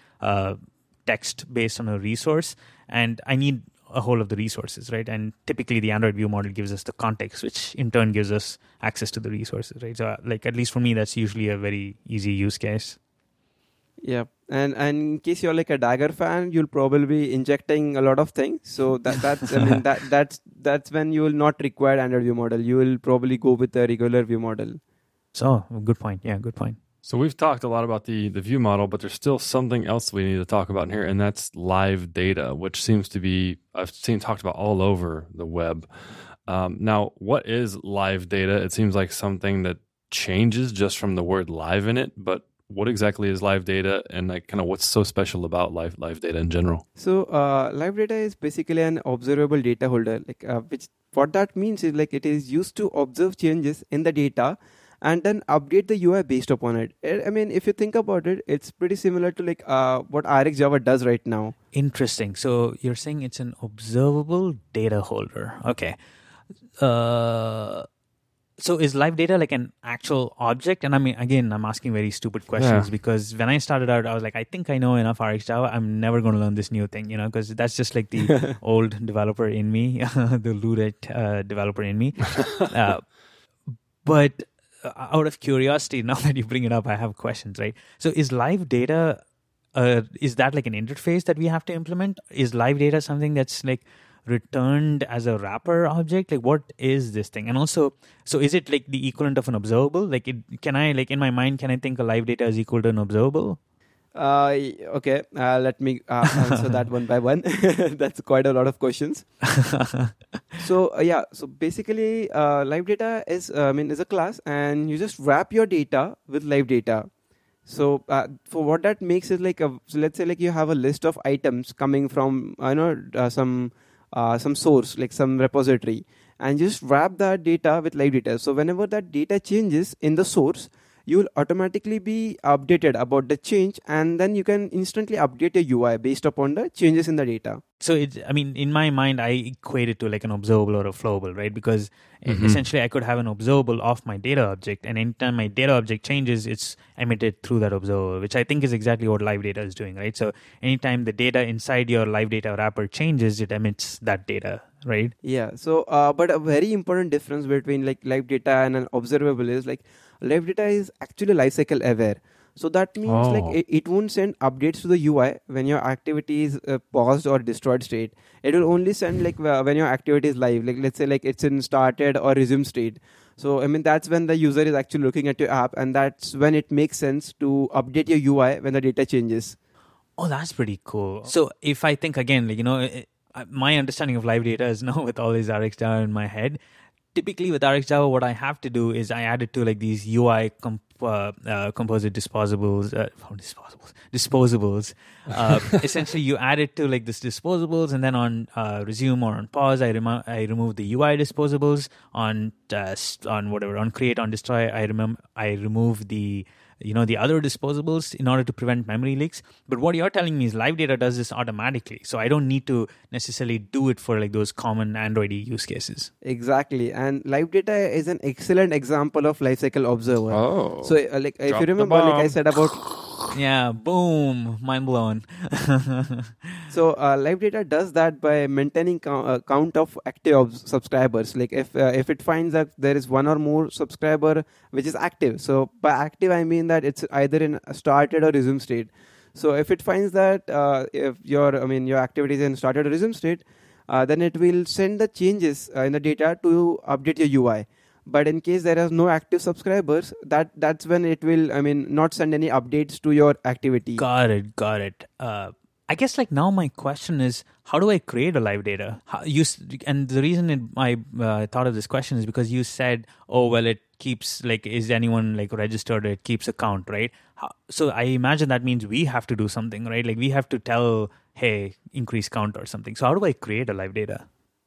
text based on a resource, and I need a whole of the resources, right? And typically the Android view model gives us the context, which in turn gives us access to the resources, right? So like at least for me, that's usually a very easy use case. Yeah, and in case you're like a Dagger fan, you'll probably be injecting a lot of things. So that's I mean that's when you will not require Android view model. You will probably go with the regular view model. So good point. Yeah, good point. So we've talked a lot about the view model, but there's still something else we need to talk about in here, and that's live data, which seems to be, I've seen talked about all over the web. Now, what is live data? It seems like something that changes just from the word live in it, but what exactly is live data, and like kind of what's so special about live data in general? So live data is basically an observable data holder. Like which what that means is like it is used to observe changes in the data and then update the UI based upon it. I mean, if you think about it, it's pretty similar to like what RxJava does right now. Interesting. So you're saying it's an observable data holder. Okay. So is live data like an actual object? And I mean, again, I'm asking very stupid questions because when I started out, I was like, I think I know enough RxJava. I'm never going to learn this new thing, because that's just like the old developer in me, the Ludet developer in me. But out of curiosity, now that you bring it up, I have questions, right? So is live data, is that like an interface that we have to implement? Is live data something that's like returned as a wrapper object? Like what is this thing? And also, so is it like the equivalent of an observable? Like can I, like in my mind, can I think a live data is equal to an observable? Okay, let me answer that one by one. That's quite a lot of questions. So basically live data is is a class, and you just wrap your data with live data. So for what that makes is like so let's say like you have a list of items coming from some source, like some repository, and just wrap that data with live data. So whenever that data changes in the source, you will automatically be updated about the change, and then you can instantly update your UI based upon the changes in the data. So in my mind, I equate it to like an observable or a flowable, right? Because essentially I could have an observable of my data object, and anytime my data object changes, it's emitted through that observable, which I think is exactly what live data is doing, right? So anytime the data inside your live data wrapper changes, it emits that data, right? Yeah. So, but a very important difference between like live data and an observable is like live data is actually lifecycle aware. So that means like it won't send updates to the UI when your activity is paused or destroyed state. It will only send like when your activity is live. Like let's say like it's in started or resume state. So that's when the user is actually looking at your app, and that's when it makes sense to update your UI when the data changes. Oh, that's pretty cool. So if I think again, like my understanding of live data is now with all these RxJava in my head. Typically with RxJava, what I have to do is I add it to like these UI composite disposables. Essentially, you add it to like this disposables, and then on resume or on pause, I remove the UI disposables. On whatever, on create, on destroy, I remove the the other disposables in order to prevent memory leaks. But what you're telling me is live data does this automatically. So I don't need to necessarily do it for like those common Android use cases. Exactly. And live data is an excellent example of lifecycle observer. Oh. So like if you remember, like I said about... Yeah, boom, mind blown. So live data does that by maintaining count of active subscribers. Like if it finds that there is one or more subscriber which is active. So by active I mean that it's either in a started or resume state. So if it finds that if your activity is in started or resume state, then it will send the changes in the data to update your UI. But in case there are no active subscribers, that's when it will not send any updates to your activity. Got it. I guess like now my question is, how do I create a live data? And the reason I thought of this question is because you said, oh, well, it keeps like, is anyone like registered? It keeps a count, right? So I imagine that means we have to do something, right? Like we have to tell, hey, increase count or something. So how do I create a live data?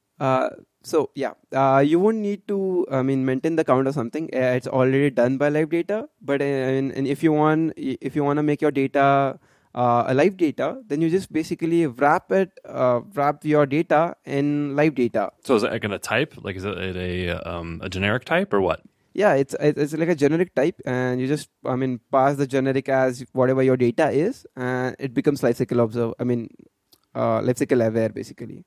You won't need to maintain the count or something. It's already done by live data. But and if you want to make your data a live data, then you just basically wrap your data in live data. So is it like in a type? Like is it a generic type or what? Yeah, it's like a generic type, and you just pass the generic as whatever your data is, and it becomes lifecycle aware basically.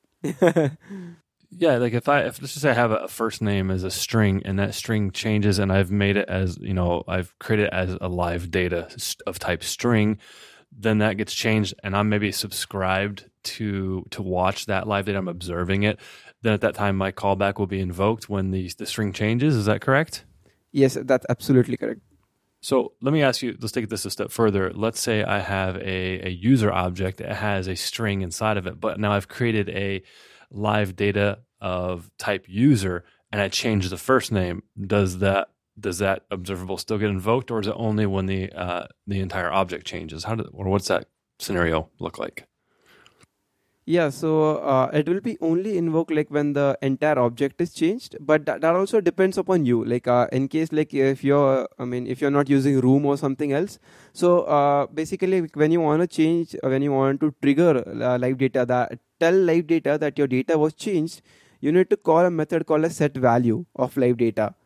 Yeah, like if let's just say I have a first name as a string, and that string changes, and I've made it as I've created it as a live data of type string. Then that gets changed, and I'm maybe subscribed to watch that live data. I'm observing it. Then at that time, my callback will be invoked when the string changes. Is that correct? Yes, that's absolutely correct. So let me ask you, let's take this a step further. Let's say I have a user object that has a string inside of it, but now I've created a live data of type user, and I change the first name. Does that observable still get invoked, or is it only when the entire object changes? What's that scenario look like? Yeah, so it will be only invoked like when the entire object is changed, but that also depends upon you. Like in case like if you're not using Room or something else, so basically when you want to trigger live data, tell live data that your data was changed, you need to call a method called a set value of live data.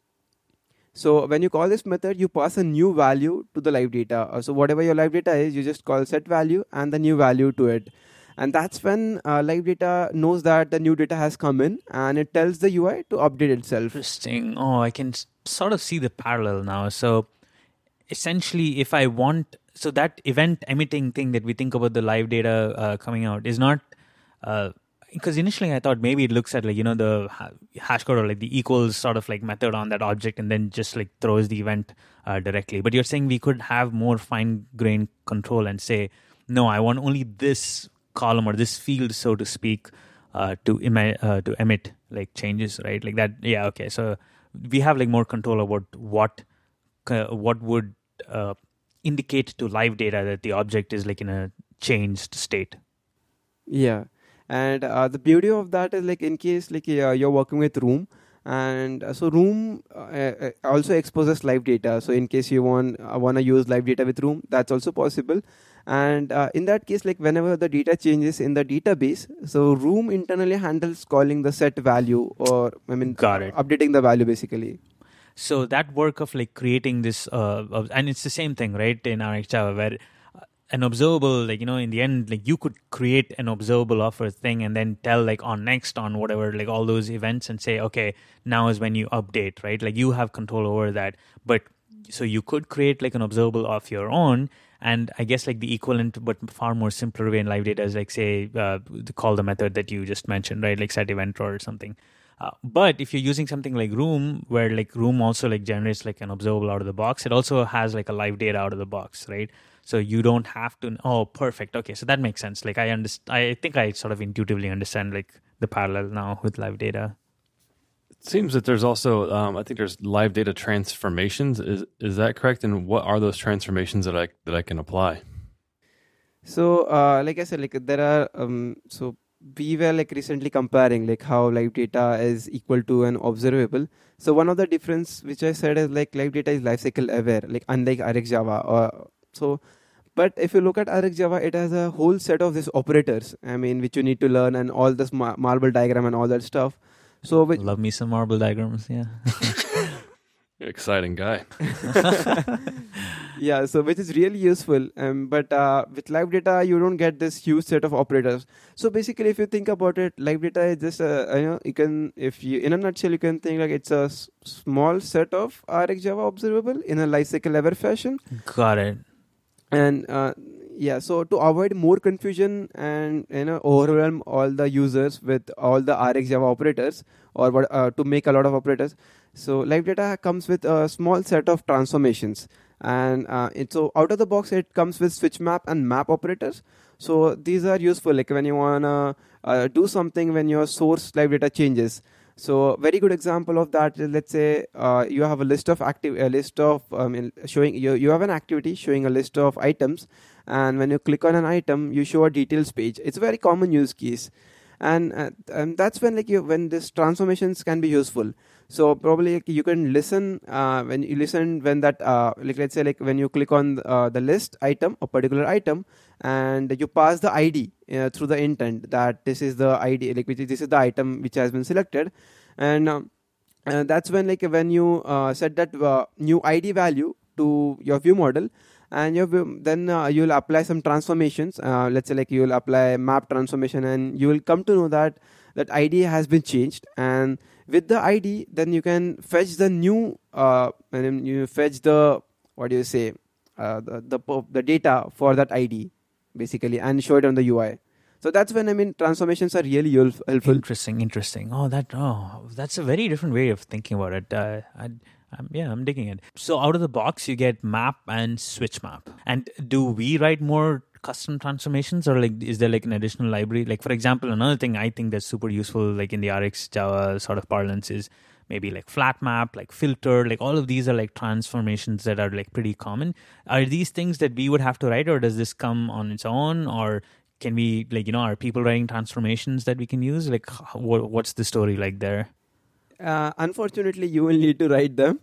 So when you call this method, you pass a new value to the live data. So whatever your live data is, you just call set value and the new value to it. And that's when live data knows that the new data has come in, and it tells the UI to update itself. Interesting. Oh, I can sort of see the parallel now. So essentially, if I want, so that event emitting thing that we think about the live data coming out is not, because initially I thought maybe it looks at like, the hash code or like the equals sort of like method on that object and then just like throws the event directly. But you're saying we could have more fine-grained control and say, no, I want only this column or this field, so to speak, to emit like changes, right? Like that. Yeah. Okay. So we have like more control about what would indicate to live data that the object is like in a changed state. Yeah. And the beauty of that is like in case like you're working with Room, and so Room also exposes live data. So in case you want to use live data with Room, that's also possible. And in that case, like whenever the data changes in the database, so Room internally handles calling the set value, or updating the value basically. So that work of like creating this, and it's the same thing, right, in RxJava, where an observable, like, in the end, like you could create an observable of a thing and then tell like on next, on whatever, like all those events, and say, okay, now is when you update, right? Like you have control over that. But so you could create like an observable of your own. And I guess like the equivalent, but far more simpler way in live data is like, say, call the method that you just mentioned, right? Like set event or something. But if you're using something like Room, where like Room also like generates like an observable out of the box, it also has like a live data out of the box, right? So you don't have to. Oh, perfect. Okay, so that makes sense. Like I think I sort of intuitively understand like the parallel now with live data. It seems that there's also, I think there's live data transformations. Is that correct? And what are those transformations that I can apply? So, like I said, like there are. So we were like recently comparing like how live data is equal to an observable. So one of the difference which I said is like live data is lifecycle aware, like unlike RxJava. But if you look at RxJava, it has a whole set of these operators. Which you need to learn, and all this marble diagram and all that stuff. So love me some marble diagrams, yeah. Exciting guy. Yeah, so which is really useful. But with live data, you don't get this huge set of operators. So basically, if you think about it, live data is just in a nutshell, you can think like it's a small set of RxJava observable in a lifecycle level fashion. Got it. And so to avoid more confusion and overwhelm all the users with all the RxJava operators or to make a lot of operators, so live data comes with a small set of transformations, and so out of the box it comes with switch map and map operators. So these are useful like when you wanna do something when your source live data changes. So very good example of that is, let's say you have showing you have an activity showing a list of items, and when you click on an item, you show a details page. It's a very common use case, and that's when when these transformations can be useful. So probably you can listen when that let's say when you click on the list item, a particular item, and you pass the ID through the intent that this is the ID, this is the item which has been selected, and that's when when you set that new ID value to your view model, and then you'll apply some transformations. Let's say you'll apply map transformation, and you will come to know that ID has been changed, and with the ID, then you can fetch the new and then you fetch the the data for that ID basically, and show it on the UI. So that's when transformations are really helpful. Interesting. That's a very different way of thinking about it. I'm digging it. So out of the box, you get map and switch map. And do we write more custom transformations, or is there an additional library? Like, for example, another thing I think that's super useful, in the RxJava sort of parlance, is maybe flat map, filter, all of these are transformations that are pretty common. Are these things that we would have to write, or does this come on its own, or can we are people writing transformations that we can use? What's the story there? Unfortunately, you will need to write them.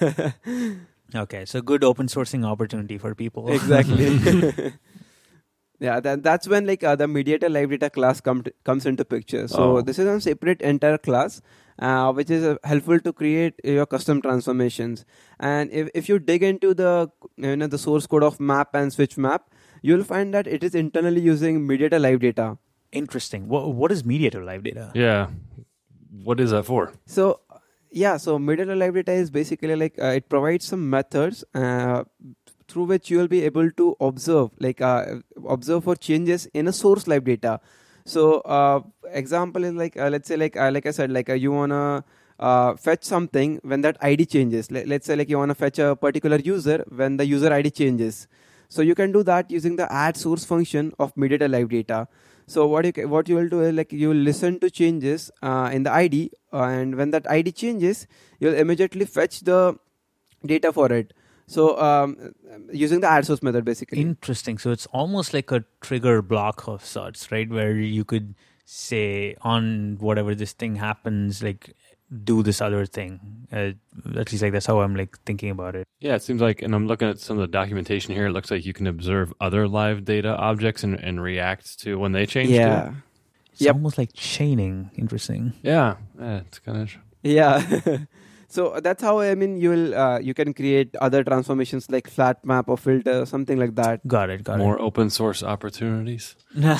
Okay, so good open sourcing opportunity for people. Exactly. Yeah, that's when the mediator live data class comes into picture. So this is a separate entire class, which is helpful to create your custom transformations. And if you dig into the the source code of map and switch map, you'll find that it is internally using mediator live data. Interesting. What is mediator live data? Yeah. What is that for? So mediator live data is basically it provides some methods through which you will be able to observe for changes in a source live data. So example is let's say I said you wanna fetch something when that ID changes. Let's say you wanna fetch a particular user when the user ID changes. So you can do that using the add source function of mediator live data. So what you will do is you will listen to changes in the ID, and when that ID changes, you'll immediately fetch the data for it. So using the add source method basically. Interesting. So it's almost like a trigger block of sorts, right? Where you could say on whatever this thing happens, do this other thing. At least that's how I'm thinking about it. Yeah, it seems and I'm looking at some of the documentation here. It looks like you can observe other live data objects and react to when they change. Yeah. It's almost like chaining. Interesting. Yeah, it's kind of. Yeah. So that's how you can create other transformations like flat map or filter, something like that. Got it. More open source opportunities.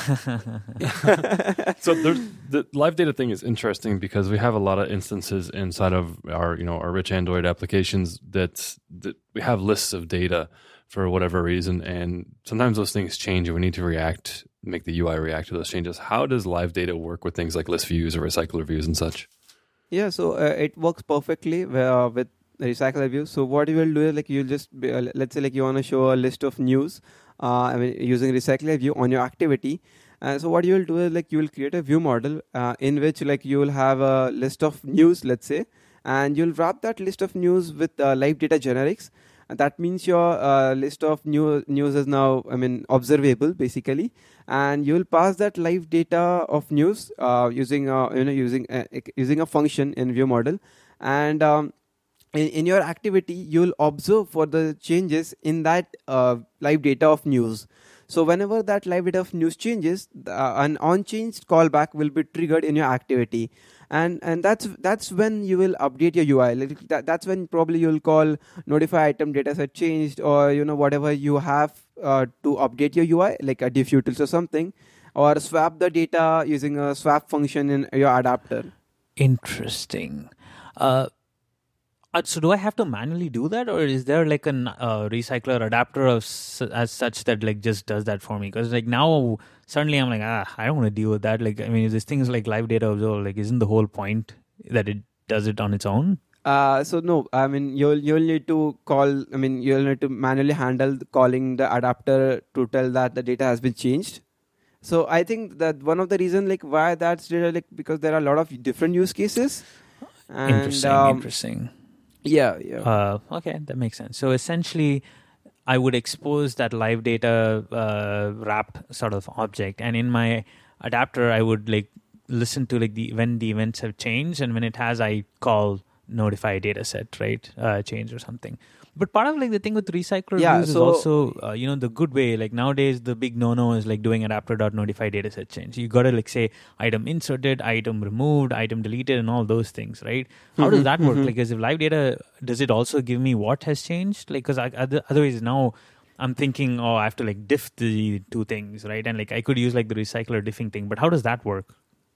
So the live data thing is interesting because we have a lot of instances inside of our rich Android applications that we have lists of data for whatever reason, and sometimes those things change and we need to make the UI react to those changes. How does live data work with things like list views or recycler views and such? Yeah, so it works perfectly with recycler views. So what you will do is you'll just let's say you want to show a list of news using recycler view on your activity. So what you will do is you will create a view model in which you will have a list of news, let's say, and you'll wrap that list of news with live data generics. And that means your list of news is now observable basically, and you will pass that live data of news using a function in view model, and in your activity you will observe for the changes in that live data of news. So whenever that live data of news changes, an on-changed callback will be triggered in your activity. And that's when you will update your UI. Like that's when probably you'll call notify item data set changed, or whatever you have to update your UI, like a diff utils or something, or swap the data using a swap function in your adapter. Interesting. So do I have to manually do that, or is there like a recycler adapter as such that like just does that for me? Because like now suddenly I'm like, I don't want to deal with that. Like, I mean, this thing is like live data observer. Like, isn't the whole point that it does it on its own? So no, I mean you'll need to call. I mean you'll need to manually handle calling the adapter to tell that the data has been changed. So I think that one of the reasons like why that's data, like because there are a lot of different use cases. And, Interesting. Yeah. Okay, that makes sense. So essentially, I would expose that live data wrap sort of object, and in my adapter, I would like listen to like when the events have changed, and when it has, I call notify data set, right? Change or something. But part of like the thing with recycler use is also, the good way. Like nowadays, the big no-no is like doing adapter.notify dataset change. You got to like say item inserted, item removed, item deleted, and all those things, right? How does that work? Like, as if live data, does it also give me what has changed? Like, because otherwise now I'm thinking, I have to like diff the two things, right? And like I could use like the recycler diffing thing, but how does that work?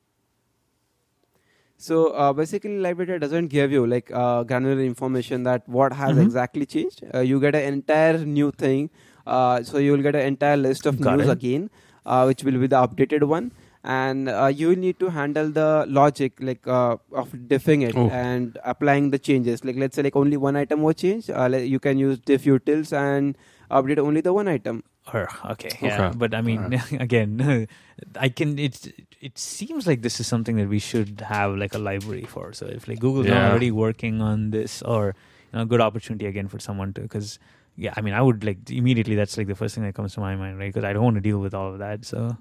So basically, live data doesn't give you like granular information that what has exactly changed. You get an entire new thing. So you will get an entire list of news again, which will be the updated one. And you will need to handle the logic like of diffing it and applying the changes. Like let's say like only one item was changed. You can use diff utils and update only the one item. Okay. But I mean, again, I can. It seems like this is something that we should have like a library for. So if like Google's not already working on this, or good opportunity again for someone to, because I mean, I would like immediately. That's like the first thing that comes to my mind, right? Because I don't want to deal with all of that. So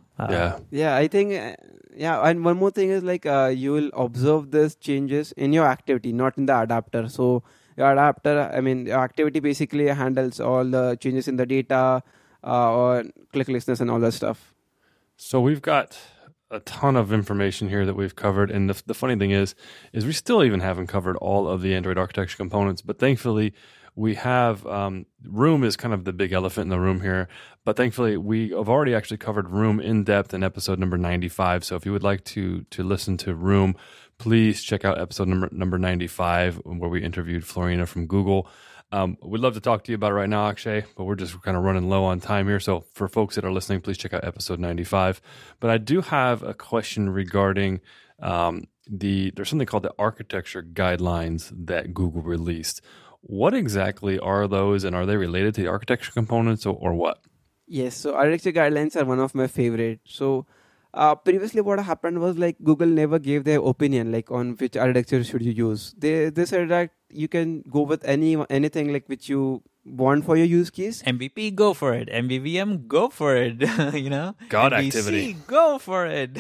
I think and one more thing is like you will observe these changes in your activity, not in the adapter. So your adapter, I mean, your activity basically handles all the changes in the data. Or click listeners and all that stuff. So we've got a ton of information here that we've covered, and the funny thing is we still even haven't covered all of the Android architecture components, but thankfully we have Room is kind of the big elephant in the room here, but thankfully we have already actually covered Room in depth in episode number 95. So if you would like to listen to Room, please check out episode number 95, where we interviewed Florina from Google. We'd love to talk to you about it right now, Akshay, but we're just kind of running low on time here. So for folks that are listening, please check out episode 95. But I do have a question regarding there's something called the architecture guidelines that Google released. What exactly are those, and are they related to the architecture components or what? Yes, so architecture guidelines are one of my favorite. So previously what happened was like Google never gave their opinion like on which architecture should you use. They said that you can go with anything like which you want for your use case. MVP, go for it. MVVM, go for it. God MVC, activity, go for it.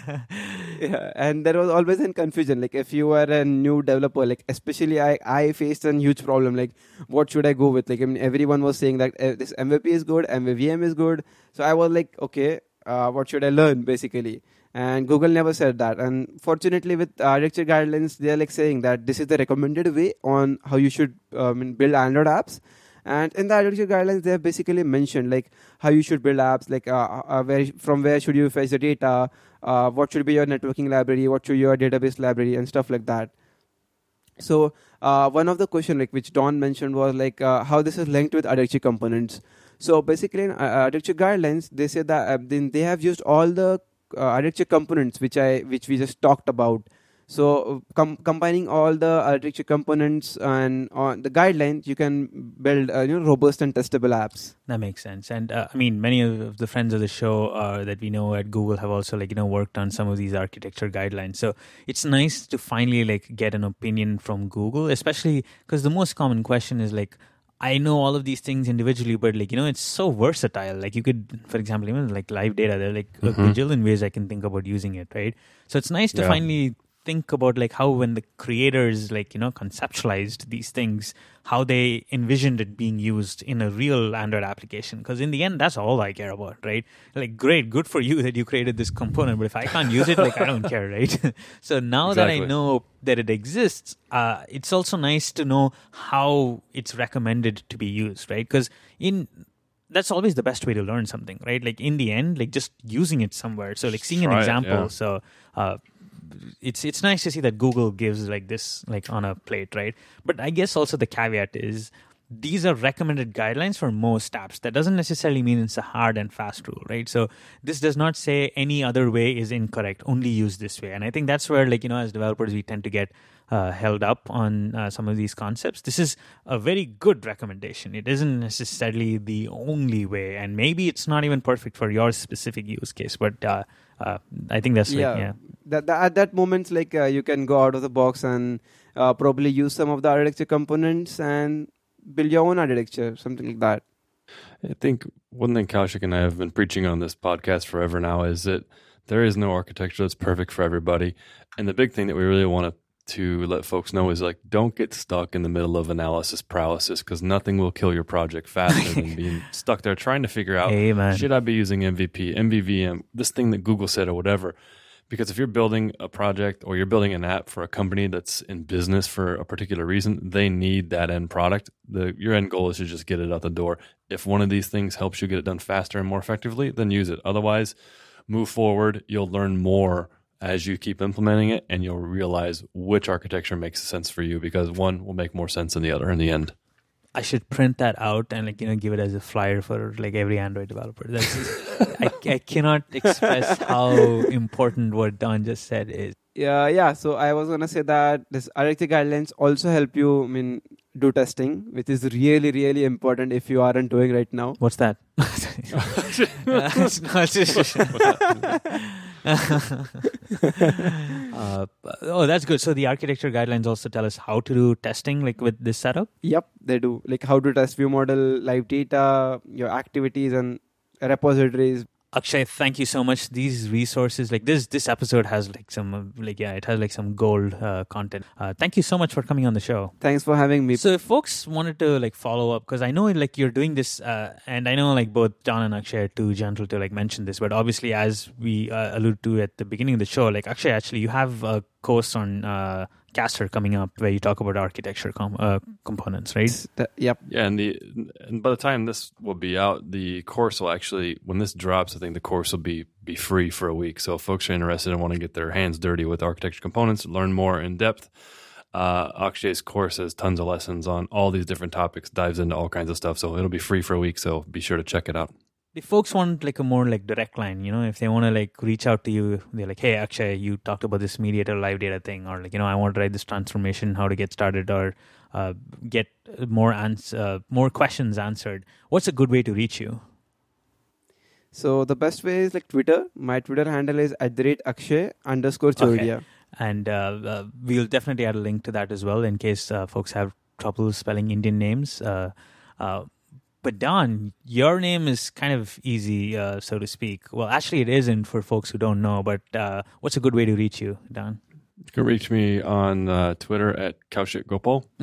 Yeah, and there was always a confusion. Like if you were a new developer, like especially I faced a huge problem. Like what should I go with? Like I mean, everyone was saying that this MVP is good, MVVM is good. So I was like, okay, what should I learn basically? And Google never said that. And fortunately, with architecture guidelines, they are like saying that this is the recommended way on how you should build Android apps. And in the architecture guidelines, they have basically mentioned like how you should build apps, like from where should you fetch the data, what should be your networking library, what should be your database library, and stuff like that. So one of the questions like which Don mentioned was like how this is linked with architecture components. So basically, in architecture guidelines, they say that they have used all the architecture components which we just talked about. So combining all the architecture components and on the guidelines, you can build robust and testable apps. That makes sense. And I mean, many of the friends of the show that we know at Google have also worked on some of these architecture guidelines. So it's nice to finally get an opinion from Google, especially because the most common question is like, I know all of these things individually, but it's so versatile. Like you could, for example, even like live data, there are a bajillion ways I can think about using it, right? So it's nice to finally think about like how when the creators like, conceptualized these things, how they envisioned it being used in a real Android application. Because in the end, that's all I care about, right? Like, great, good for you that you created this component, but if I can't use it, like, I don't care, right? So now that I know that it exists, it's also nice to know how it's recommended to be used, right? Because that's always the best way to learn something, right? Like in the end, like just using it somewhere. So like seeing an example. So it's nice to see that Google gives like this like on a plate, right? But I guess also the caveat is these are recommended guidelines for most apps. That doesn't necessarily mean it's a hard and fast rule, right? So this does not say any other way is incorrect, only use this way. And I think that's where like, as developers, we tend to get held up on some of these concepts. This is a very good recommendation. It isn't necessarily the only way, and maybe it's not even perfect for your specific use case, but I think that's at that moment, like you can go out of the box and probably use some of the architecture components and build your own architecture, something like that. I think one thing Kaushik and I have been preaching on this podcast forever now is that there is no architecture that's perfect for everybody. And the big thing that we really want to let folks know is like, don't get stuck in the middle of analysis paralysis, because nothing will kill your project faster than being stuck there trying to figure out, should I be using MVP, MVVM, this thing that Google said or whatever. Because if you're building a project or you're building an app for a company that's in business for a particular reason, they need that end product. Your end goal is to just get it out the door. If one of these things helps you get it done faster and more effectively, then use it. Otherwise, move forward. You'll learn more as you keep implementing it, and you'll realize which architecture makes sense for you, because one will make more sense than the other in the end. I should print that out and like give it as a flyer for like every Android developer. I cannot express how important what Don just said is. Yeah. So I was gonna say that this architecture guidelines also help you, do testing, which is really, really important if you aren't doing right now. What's that? That's good. So the architecture guidelines also tell us how to do testing, like with this setup? Yep, they do. Like how to test view model, live data, your activities and repositories. Akshay, thank you so much. These resources, like this episode has like some, it has like some gold content. Thank you so much for coming on the show. Thanks for having me. So if folks wanted to like follow up, because I know like you're doing this, and I know like both Don and Akshay are too gentle to like mention this, but obviously as we alluded to at the beginning of the show, like Akshay, actually you have a course on Caster coming up where you talk about architecture components, right? Yep. Yeah, and by the time this will be out, the course will actually, when this drops, I think the course will be free for a week. So if folks are interested and want to get their hands dirty with architecture components, learn more in depth, Akshay's course has tons of lessons on all these different topics, dives into all kinds of stuff. So it'll be free for a week, so be sure to check it out. If folks want like a more like direct line, if they want to like reach out to you, they're like, hey, Akshay, you talked about this mediator live data thing, or like, I want to write this transformation, how to get started, or get more questions answered. What's a good way to reach you? So the best way is like Twitter. My Twitter handle is @Akshay_Chauradia. Okay. And we'll definitely add a link to that as well in case folks have trouble spelling Indian names. But Don, your name is kind of easy, so to speak. Well, actually, it isn't for folks who don't know. But what's a good way to reach you, Don? You can reach me on Twitter at Kaushik Gopal. You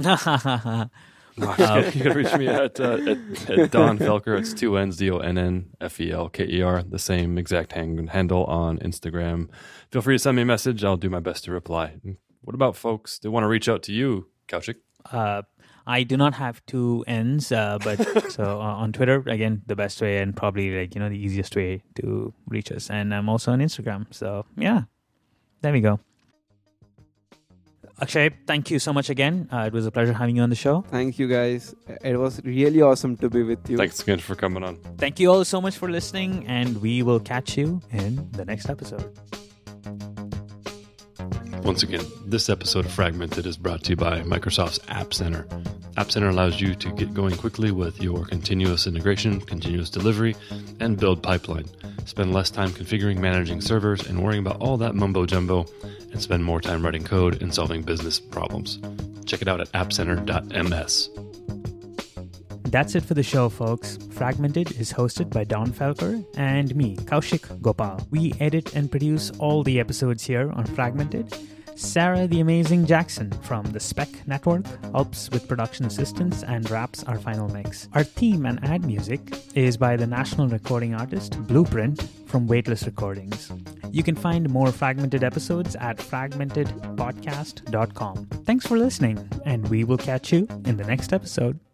can reach me at Don Felker. It's 2 N's, DONNFELKER. The same exact handle on Instagram. Feel free to send me a message. I'll do my best to reply. What about folks that want to reach out to you, Kaushik? I do not have 2 N's, but so on Twitter, again, the best way and probably like, the easiest way to reach us. And I'm also on Instagram. So yeah, there we go. Akshay, thank you so much again. It was a pleasure having you on the show. Thank you, guys. It was really awesome to be with you. Thanks again for coming on. Thank you all so much for listening, and we will catch you in the next episode. Once again, this episode of Fragmented is brought to you by Microsoft's App Center. App Center allows you to get going quickly with your continuous integration, continuous delivery, and build pipeline. Spend less time configuring, managing servers, and worrying about all that mumbo-jumbo, and spend more time writing code and solving business problems. Check it out at appcenter.ms. That's it for the show, folks. Fragmented is hosted by Don Felker and me, Kaushik Gopal. We edit and produce all the episodes here on Fragmented. Sarah the Amazing Jackson from the Spec Network helps with production assistance and wraps our final mix. Our theme and ad music is by the national recording artist Blueprint from Weightless Recordings. You can find more Fragmented episodes at fragmentedpodcast.com. Thanks for listening, and we will catch you in the next episode.